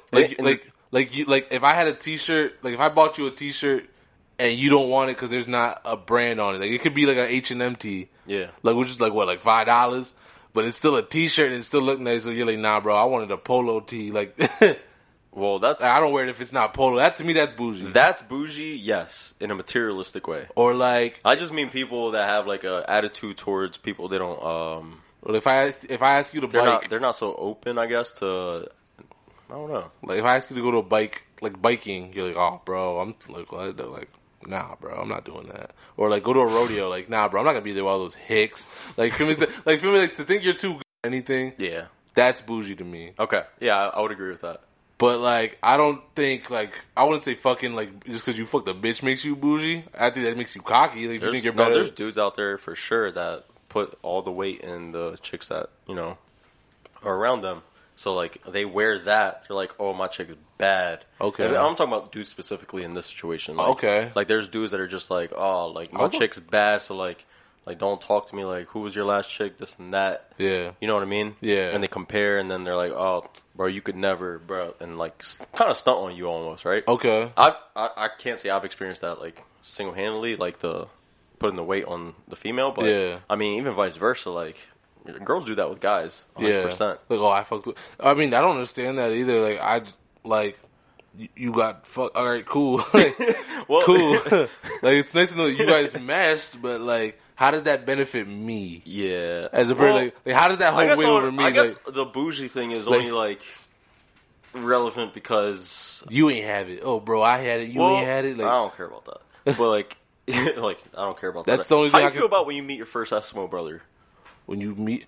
like if I had a T-shirt, like if I bought you a T-shirt and you don't want it because there's not a brand on it, like it could be like an H&M tee, Yeah. like which is like what, like $5, but it's still a T-shirt and it still look nice. So you're like, nah, bro, I wanted a polo tee, like. Well, that's I don't wear it if it's not polo. That to me, that's bougie. That's bougie, yes, in a materialistic way. Or like, I just mean people that have like a attitude towards people they don't. well, if I ask you to bike, They're not so open, I guess. To I don't know. like if I ask you to go to a bike, like biking, you're like, oh, bro, I'm like, nah, bro, I'm not doing that. Or like go to a rodeo, like, nah, bro, I'm not gonna be there with all those hicks. Like, feel me, like to think you're too good at anything. Yeah. That's bougie to me. Okay. Yeah, I would agree with that. But like, I don't think like I wouldn't say fucking like just because you fucked a bitch makes you bougie. I think that makes you cocky. Like, you think you're better. There's dudes out there for sure that put all the weight in the chicks that are around them. So like they wear that, they're like, oh, my chick is bad. Okay. And I'm talking about dudes specifically in this situation. Like, Okay. Like there's dudes that are just like, oh, like my Also- chick's bad, so like don't talk to me. Like, who was your last chick? This and that. Yeah. You know what I mean? Yeah. And they compare, and then they're like, oh, bro, you could never, bro, and like kind of stunt on you almost, right? Okay. I can't say I've experienced that like single handedly, like the putting the weight on the female, but Yeah. I mean even vice versa, like girls do that with guys, 100%. Yeah. Like, oh, I fucked with. I mean, I don't understand that either. Like, you got fucked. All right, cool. Like, Well, cool. Like, it's nice to know that you guys meshed, but like, how does that benefit me? Yeah. As a person, like, how does that I hold guess, weight over me? I guess Like, the bougie thing is like- only like relevant because you ain't have it. Oh, bro, I had it. You ain't had it. Like, I don't care about that. But like, like I don't care about That's that. the only How thing you I feel can- about when you meet your first Eskimo brother when you meet.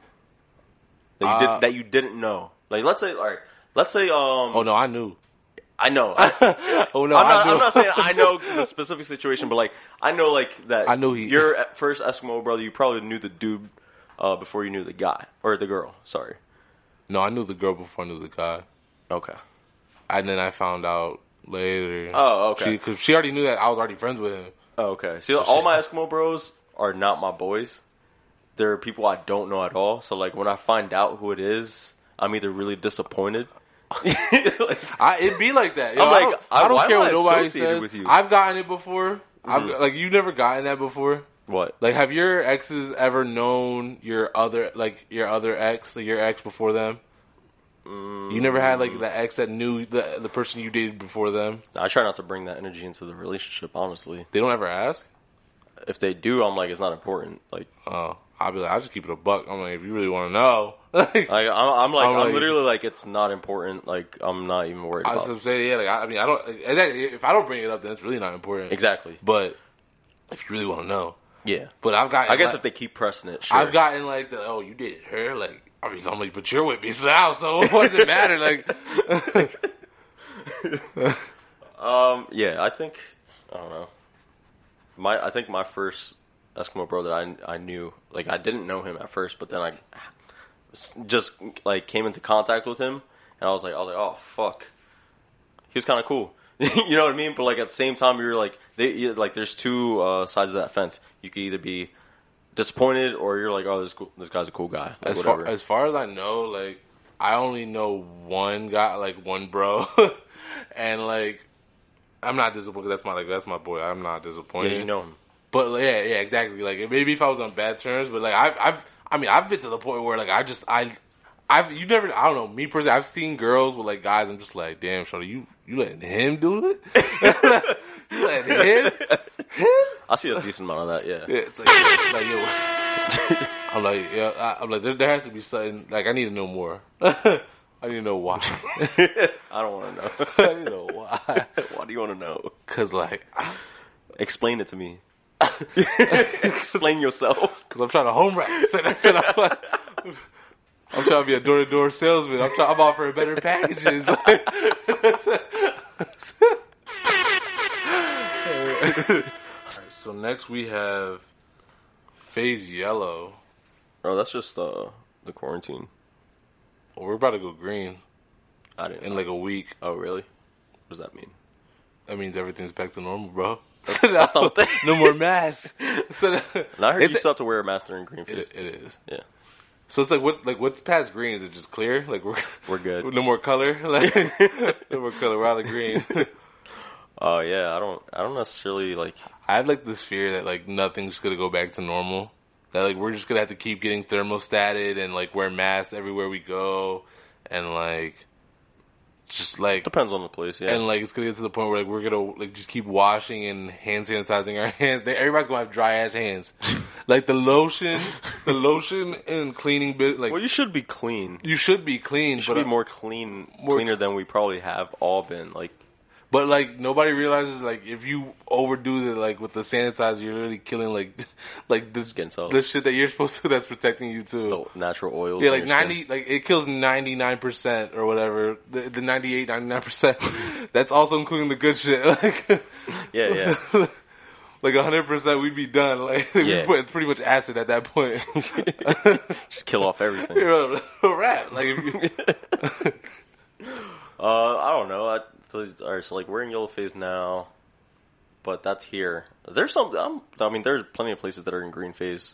that you didn't know? Like, let's say, all right, let's say, Oh no, I knew. I know. Oh no, I'm not saying I know the specific situation, but like I know like that. I know your first Eskimo brother. You probably knew the dude before you knew the guy or the girl. Sorry. No, I knew the girl before I knew the guy, Okay. and then I found out later. Oh, okay. Because she already knew that I was already friends with him. Oh, okay. See, all my Eskimo bros are not my boys. They're people I don't know at all. So like when I find out who it is, I'm either really disappointed. Like, It'd be like that. I'm like, I don't why care am what I nobody associated says. with you? I've gotten it before. Like, you've never gotten that before. what? Like, have your exes ever known your other ex, like your ex before them? You never had like the ex that knew the person you dated before them. I try not to bring that energy into the relationship. Honestly, They don't ever ask. if they do, I'm like, it's not important. Like. Oh, I'll be like, I'll just keep it a buck. I'm like, if you really want to know, like, I'm like- literally like, it's not important. Like, I'm not even worried I about was it. saying, yeah, like, I mean, I don't. If I don't bring it up, then it's really not important. Exactly. But if you really want to know, Yeah. but I've got. I guess like, if they keep pressing it, sure. I've gotten like the you dated her, like I mean, I'm like, but you're with me now, so what does it matter? Like, yeah, I think, I don't know. I think my first Eskimo bro that I knew, like, I didn't know him at first, but then I just, like, came into contact with him, and I was like, oh, fuck. He was kind of cool. You know what I mean? But, like, at the same time, you're like, there's two sides of that fence. You could either be disappointed, or you're like, oh, this guy's a cool guy. Like, as far as I know, like I only know one guy, like one bro, and like I'm not disappointed. That's my boy. I'm not disappointed. Yeah, you know him. But yeah, exactly. Like maybe if I was on bad terms, but like I've been to the point where like I don't know, me personally, I've seen girls with like guys. I'm just like, damn, shorty, you letting him do it? You letting him? I see a decent amount of that, yeah. Yeah, it's like yo. I'm like, there has to be something. Like, I need to know more. I need to know why. I don't want to know. I need to know why. Why do you want to know? Cause like, Explain it to me. Explain yourself. Because I'm trying to home wrap. I'm trying to be a door-to-door salesman. I'm offering better packages. So next we have phase yellow. Oh, that's just the quarantine. Well, we're about to go green I didn't. in like a week. Oh, really? What does that mean? That means everything's back to normal, bro. That's not the thing. No more masks. And I heard you still have to wear a mask during green phase. It is. Yeah. So it's what's past green? Is it just clear? Like We're good. No more color. Like no more color. We're out of green. Oh yeah, I don't necessarily like. I have like this fear that like nothing's gonna go back to normal. That like we're just gonna have to keep getting thermostated and like wear masks everywhere we go, and like just like Depends on the place, yeah. and like it's gonna get to the point where like we're gonna like just keep washing and hand sanitizing our hands. Everybody's gonna have dry ass hands. Like the lotion and cleaning bit. Like Well, you should be clean. you should be clean, You should but be more cleaner than we probably have all been. Like, But like nobody realizes like if you overdo it like with the sanitizer, you're literally killing like the Skin cells. the shit that you're supposed to that's protecting you too. the natural oils. Yeah, in like your skin. 90, like it kills 99% or whatever. The 98, 99%. That's also including the good shit. Like Yeah. like 100%, we'd be done. Like we Yeah. put pretty much acid at that point. Just kill off everything. You're a rat. Like if you, I don't know. Alright, so like we're in yellow phase now, but that's here. There's there's plenty of places that are in green phase.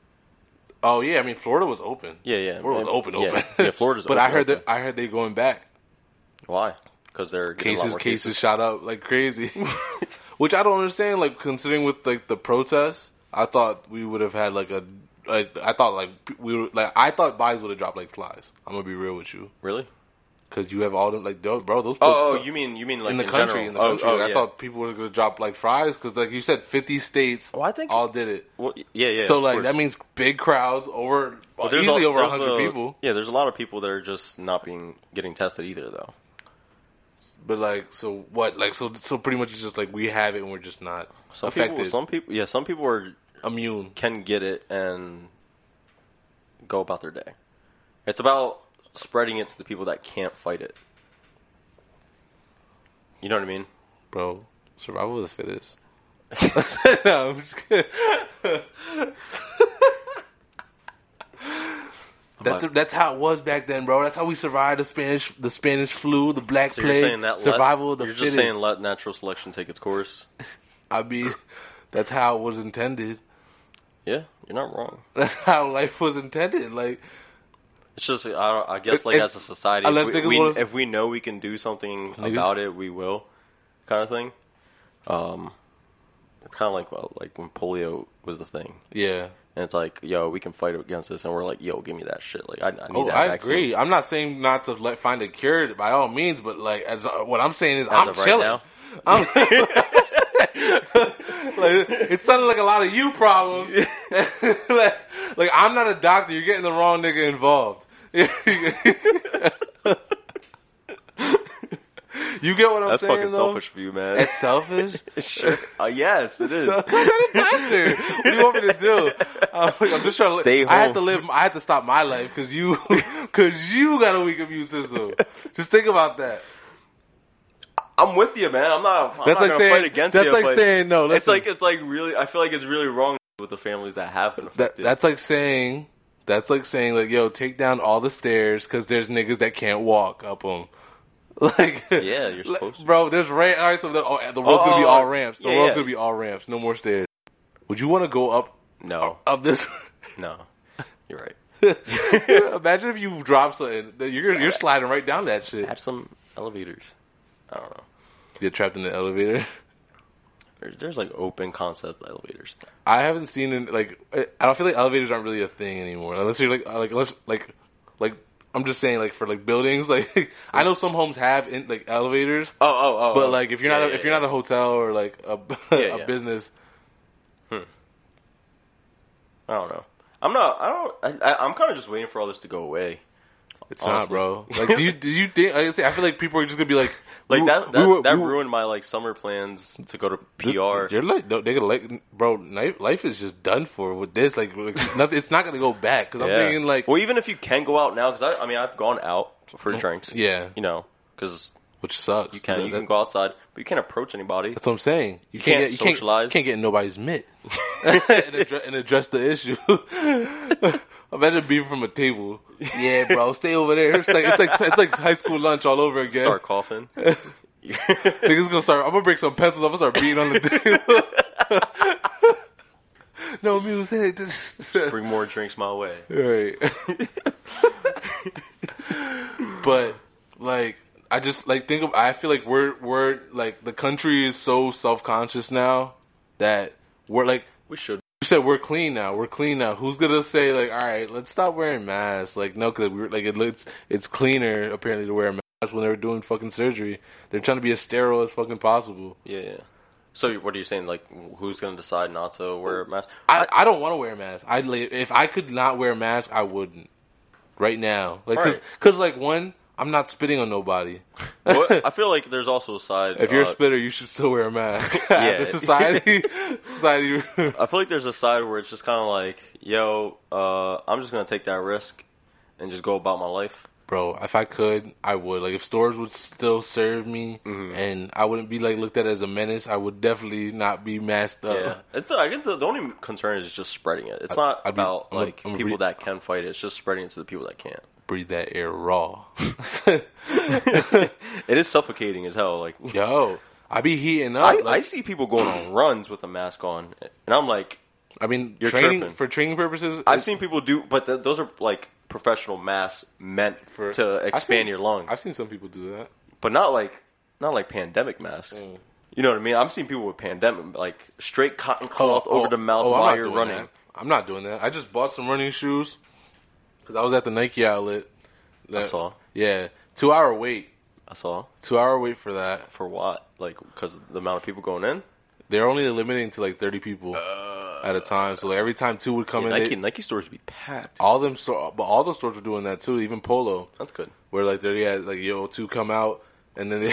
oh yeah, I mean Florida was open. Yeah. Florida was open. Yeah, Florida's but open. I heard they going back. Why? Because they're getting a lot more Cases shot up like crazy. Which I don't understand, like considering with like the protests, I thought we would have had I thought bodies would have dropped like flies. I'm gonna be real with you. Really? Because you have all them like bro, those. You mean like in the country? general? In the country, Oh, I yeah. thought people were gonna drop like fries because, like you said, 50 states I think all did it. Well, yeah. So of like course. that means big crowds over There's easily over there's 100 people. Yeah, there's a lot of people that are just not getting tested either, though. But like, so what? Like, so pretty much it's just like we have it and we're just not Some affected. some people are immune. can get it and go about their day. It's about spreading it to the people that can't fight it. You know what I mean? Bro, survival of the fittest. No, I'm just kidding. That's how it was back then, bro. That's how we survived the Spanish flu, the Black So Plague, you're saying that survival of the you're fittest. just saying let natural selection take its course. I mean, that's how it was intended. Yeah, you're not wrong. That's how life was intended. Like, It's just, I guess, like It's- as a society, unless niggas wanna- if we know we can do something about it, we will, kind of thing. It's kind of like when polio was the thing, yeah. and it's like, yo, we can fight against this, and we're like, yo, give me that shit. Like, I need Oh, that I vaccine. agree. I'm not saying not to find a cure by all means, but like, as what I'm saying is, As I'm of right chilling. now? I'm like, it sounded like a lot of you problems. like I'm not a doctor. You're getting the wrong nigga involved. You get what I'm That's saying? fucking though? selfish for you, man. It's selfish. Sure. Yes, it is. So, I'm not a doctor. What do you want me to do? I'm just trying to. Stay I had home. to live. I had to stop my life because you got a weak immune system. Just think about that. I'm with you, man. I'm not That's like gonna saying. fight against That's you. like but saying no. Listen, it's like really. I feel like it's really wrong with the families that have been affected. that's like saying. That's like saying like, yo, take down all the stairs because there's niggas that can't walk up them. Like, Yeah, you're supposed to. bro. There's ramp. All right, so the road's gonna be all ramps. The yeah, road's yeah. gonna be all ramps. No more stairs. Would you want to go up No, this? no, you're right. Imagine if you drop something. You're sliding right down that shit. Add some elevators. I don't know. Get trapped in the elevator. There's like open concept elevators. I haven't seen it, like, I don't feel like elevators aren't really a thing anymore. Unless you're unless I'm just saying, like, for like buildings, like, I know some homes have like elevators, Oh. but like if you're not a hotel or like a Yeah. business, I don't know. I'm kind of just waiting for all this to go away. It's honestly. not, bro. Like, do you think? Like I say, I feel like people are just gonna be like, that ruined my like summer plans to go to PR. You're like, they're gonna like, bro. Life is just done for with this. Like nothing, it's not gonna go back. Because I'm thinking like, well, even if you can go out now, because I mean, I've gone out for drinks. Yeah, you know, because which sucks. You can go outside, but you can't approach anybody. That's what I'm saying. You can't socialize. You can't get in nobody's mitt and address the issue. Imagine being from a table. Yeah, bro, stay over there. It's like high school lunch all over again. Start coughing. Niggas gonna start. I'm gonna break some pencils. I'm gonna start beating on the table. No music. Bring more drinks my way. Right. But like, I just like I feel like we're like the country is so self-conscious now that we're like we should. You said we're clean now. We're clean now. Who's gonna say like, all right, let's stop wearing masks? Like, no, because we're like it's cleaner apparently to wear a mask when they were doing fucking surgery. They're trying to be as sterile as fucking possible. Yeah. So what are you saying? Like, who's gonna decide not to wear a mask? I don't want to wear a mask. If I could not wear a mask, I wouldn't. Right now, like, because like one, I'm not spitting on nobody. Well, I feel like there's also a side. If you're a spitter, you should still wear a mask. Yeah, the society. I feel like there's a side where it's just kind of like, yo, I'm just gonna take that risk and just go about my life. Bro, if I could, I would. Like, if stores would still serve me and I wouldn't be like looked at as a menace, I would definitely not be masked up. Yeah, I get the only concern is just spreading it. It's not about people that can fight it. It's just spreading it to the people that can't. Breathe that air raw. It is suffocating as hell. Like, yo, I be heating up. I see people going on runs with a mask on, and I'm like, I mean, you're for training purposes. I've seen people do, but those are like professional masks meant to expand your lungs. I've seen some people do that, but not like pandemic masks. You know what I mean? I've seen people with pandemic, like straight cotton cloth over the mouth while you're running. That. I'm not doing that. I just bought some running shoes because I was at the Nike outlet. I saw. Yeah, 2 hour wait. I saw. 2 hour wait for that. For what? Like, because of the amount of people going in? They're only limiting to like 30 people at a time. So like every time two would come in, Nike stores would be packed. But all the stores were doing that too. Even Polo. That's good. Where like they had like two come out, and then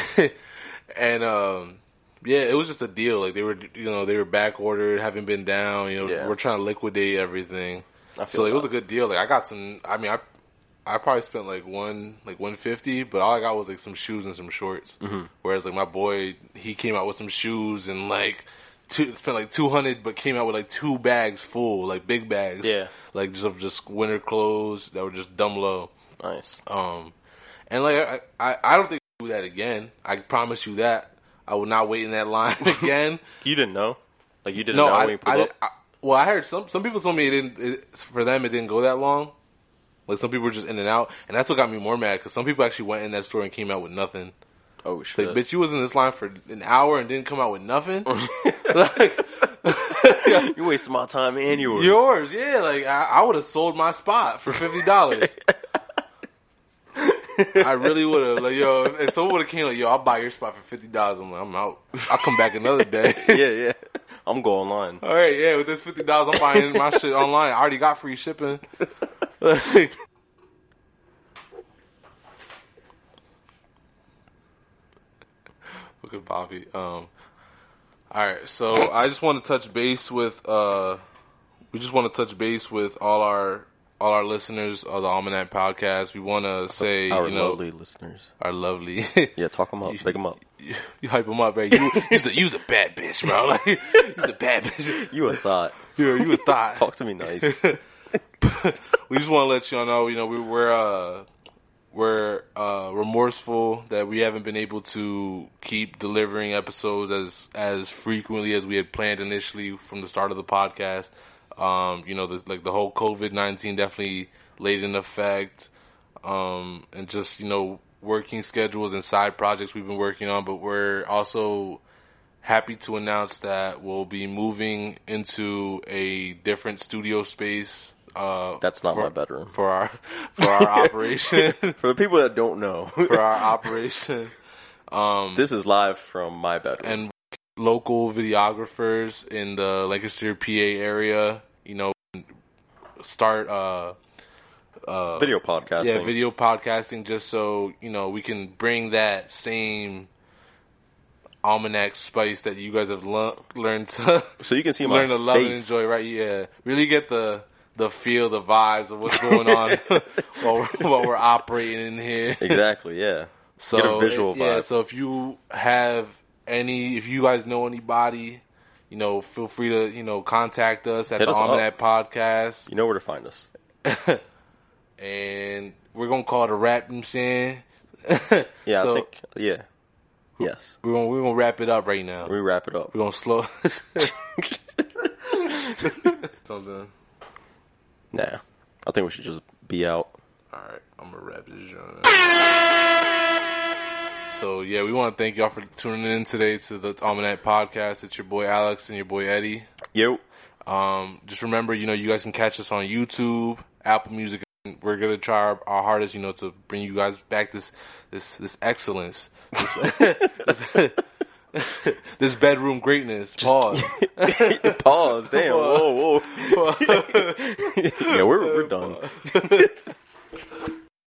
yeah, it was just a deal. Like they were back ordered, haven't been down. We're trying to liquidate everything. So it was a good deal. Like I got some. I mean, I probably spent like $150, but all I got was like some shoes and some shorts. Mm-hmm. Whereas like my boy, he came out with some shoes and like spent like $200, but came out with like 2 bags full, like big bags. Yeah, like just winter clothes that were just dumb low. Nice. And like I don't think I'll do that again. I promise you that. I will not wait in that line again. You didn't know? Like you didn't know when you pulled up? Well, I heard some people told me for them it didn't go that long. Like some people were just in and out, and that's what got me more mad because some people actually went in that store and came out with nothing. Oh shit! Like, bitch, you was in this line for an hour and didn't come out with nothing. You wasted my time and yours. Yours, yeah. Like I would have sold my spot for $50. I really would have. Like, yo, if someone would have came like, yo, I'll buy your spot for $50. I'm like, I'm out. I'll come back another day. Yeah. I'm going online. All right, yeah. With this $50, I'm buying my shit online. I already got free shipping. Look at Bobby. All right, so I just want to touch base with. We just want to touch base with all our listeners of the Almanac Podcast. We want to say, our lovely listeners, our lovely. Yeah, talk them up, pick them up. You hype them up, right? You's a bad bitch, bro. Like, you's a bad bitch. You a thought. You a thought. Talk to me nice. We just want to let y'all know, we're remorseful that we haven't been able to keep delivering episodes as frequently as we had planned initially from the start of the podcast. The whole COVID-19 definitely laid in effect, and just, working schedules and side projects we've been working on, but we're also happy to announce that we'll be moving into a different studio space. That's not my bedroom. For our operation. For the people that don't know. For our operation. This is live from my bedroom. And local videographers in the Lancaster, PA area, start video podcasting. Yeah, video podcasting, just so, we can bring that same almanac spice that you guys have learned to so you can see learn my to love and face. enjoy, right? Yeah. Really get the feel, the vibes of what's going on while we're operating in here. Exactly, yeah. So, get a visual vibe. Yeah, so if you guys know anybody, feel free to, contact us at Hit the us up. Almanac Podcast. You know where to find us. And we're going to call it a wrap, you know what I'm saying? Yeah, So, I think, yeah. Yes. We're gonna wrap it up right now. We wrap it up. We're gonna slow something. Nah. I think we should just be out. Alright, I'm gonna wrap this joint. So yeah, we want to thank y'all for tuning in today to the Almanac Podcast. It's your boy Alex and your boy Eddie. Yo. Just remember, you guys can catch us on YouTube, Apple Music. We're gonna try our hardest, to bring you guys back this excellence, this bedroom greatness. Pause. Pause. Damn. Whoa. Yeah, we're done.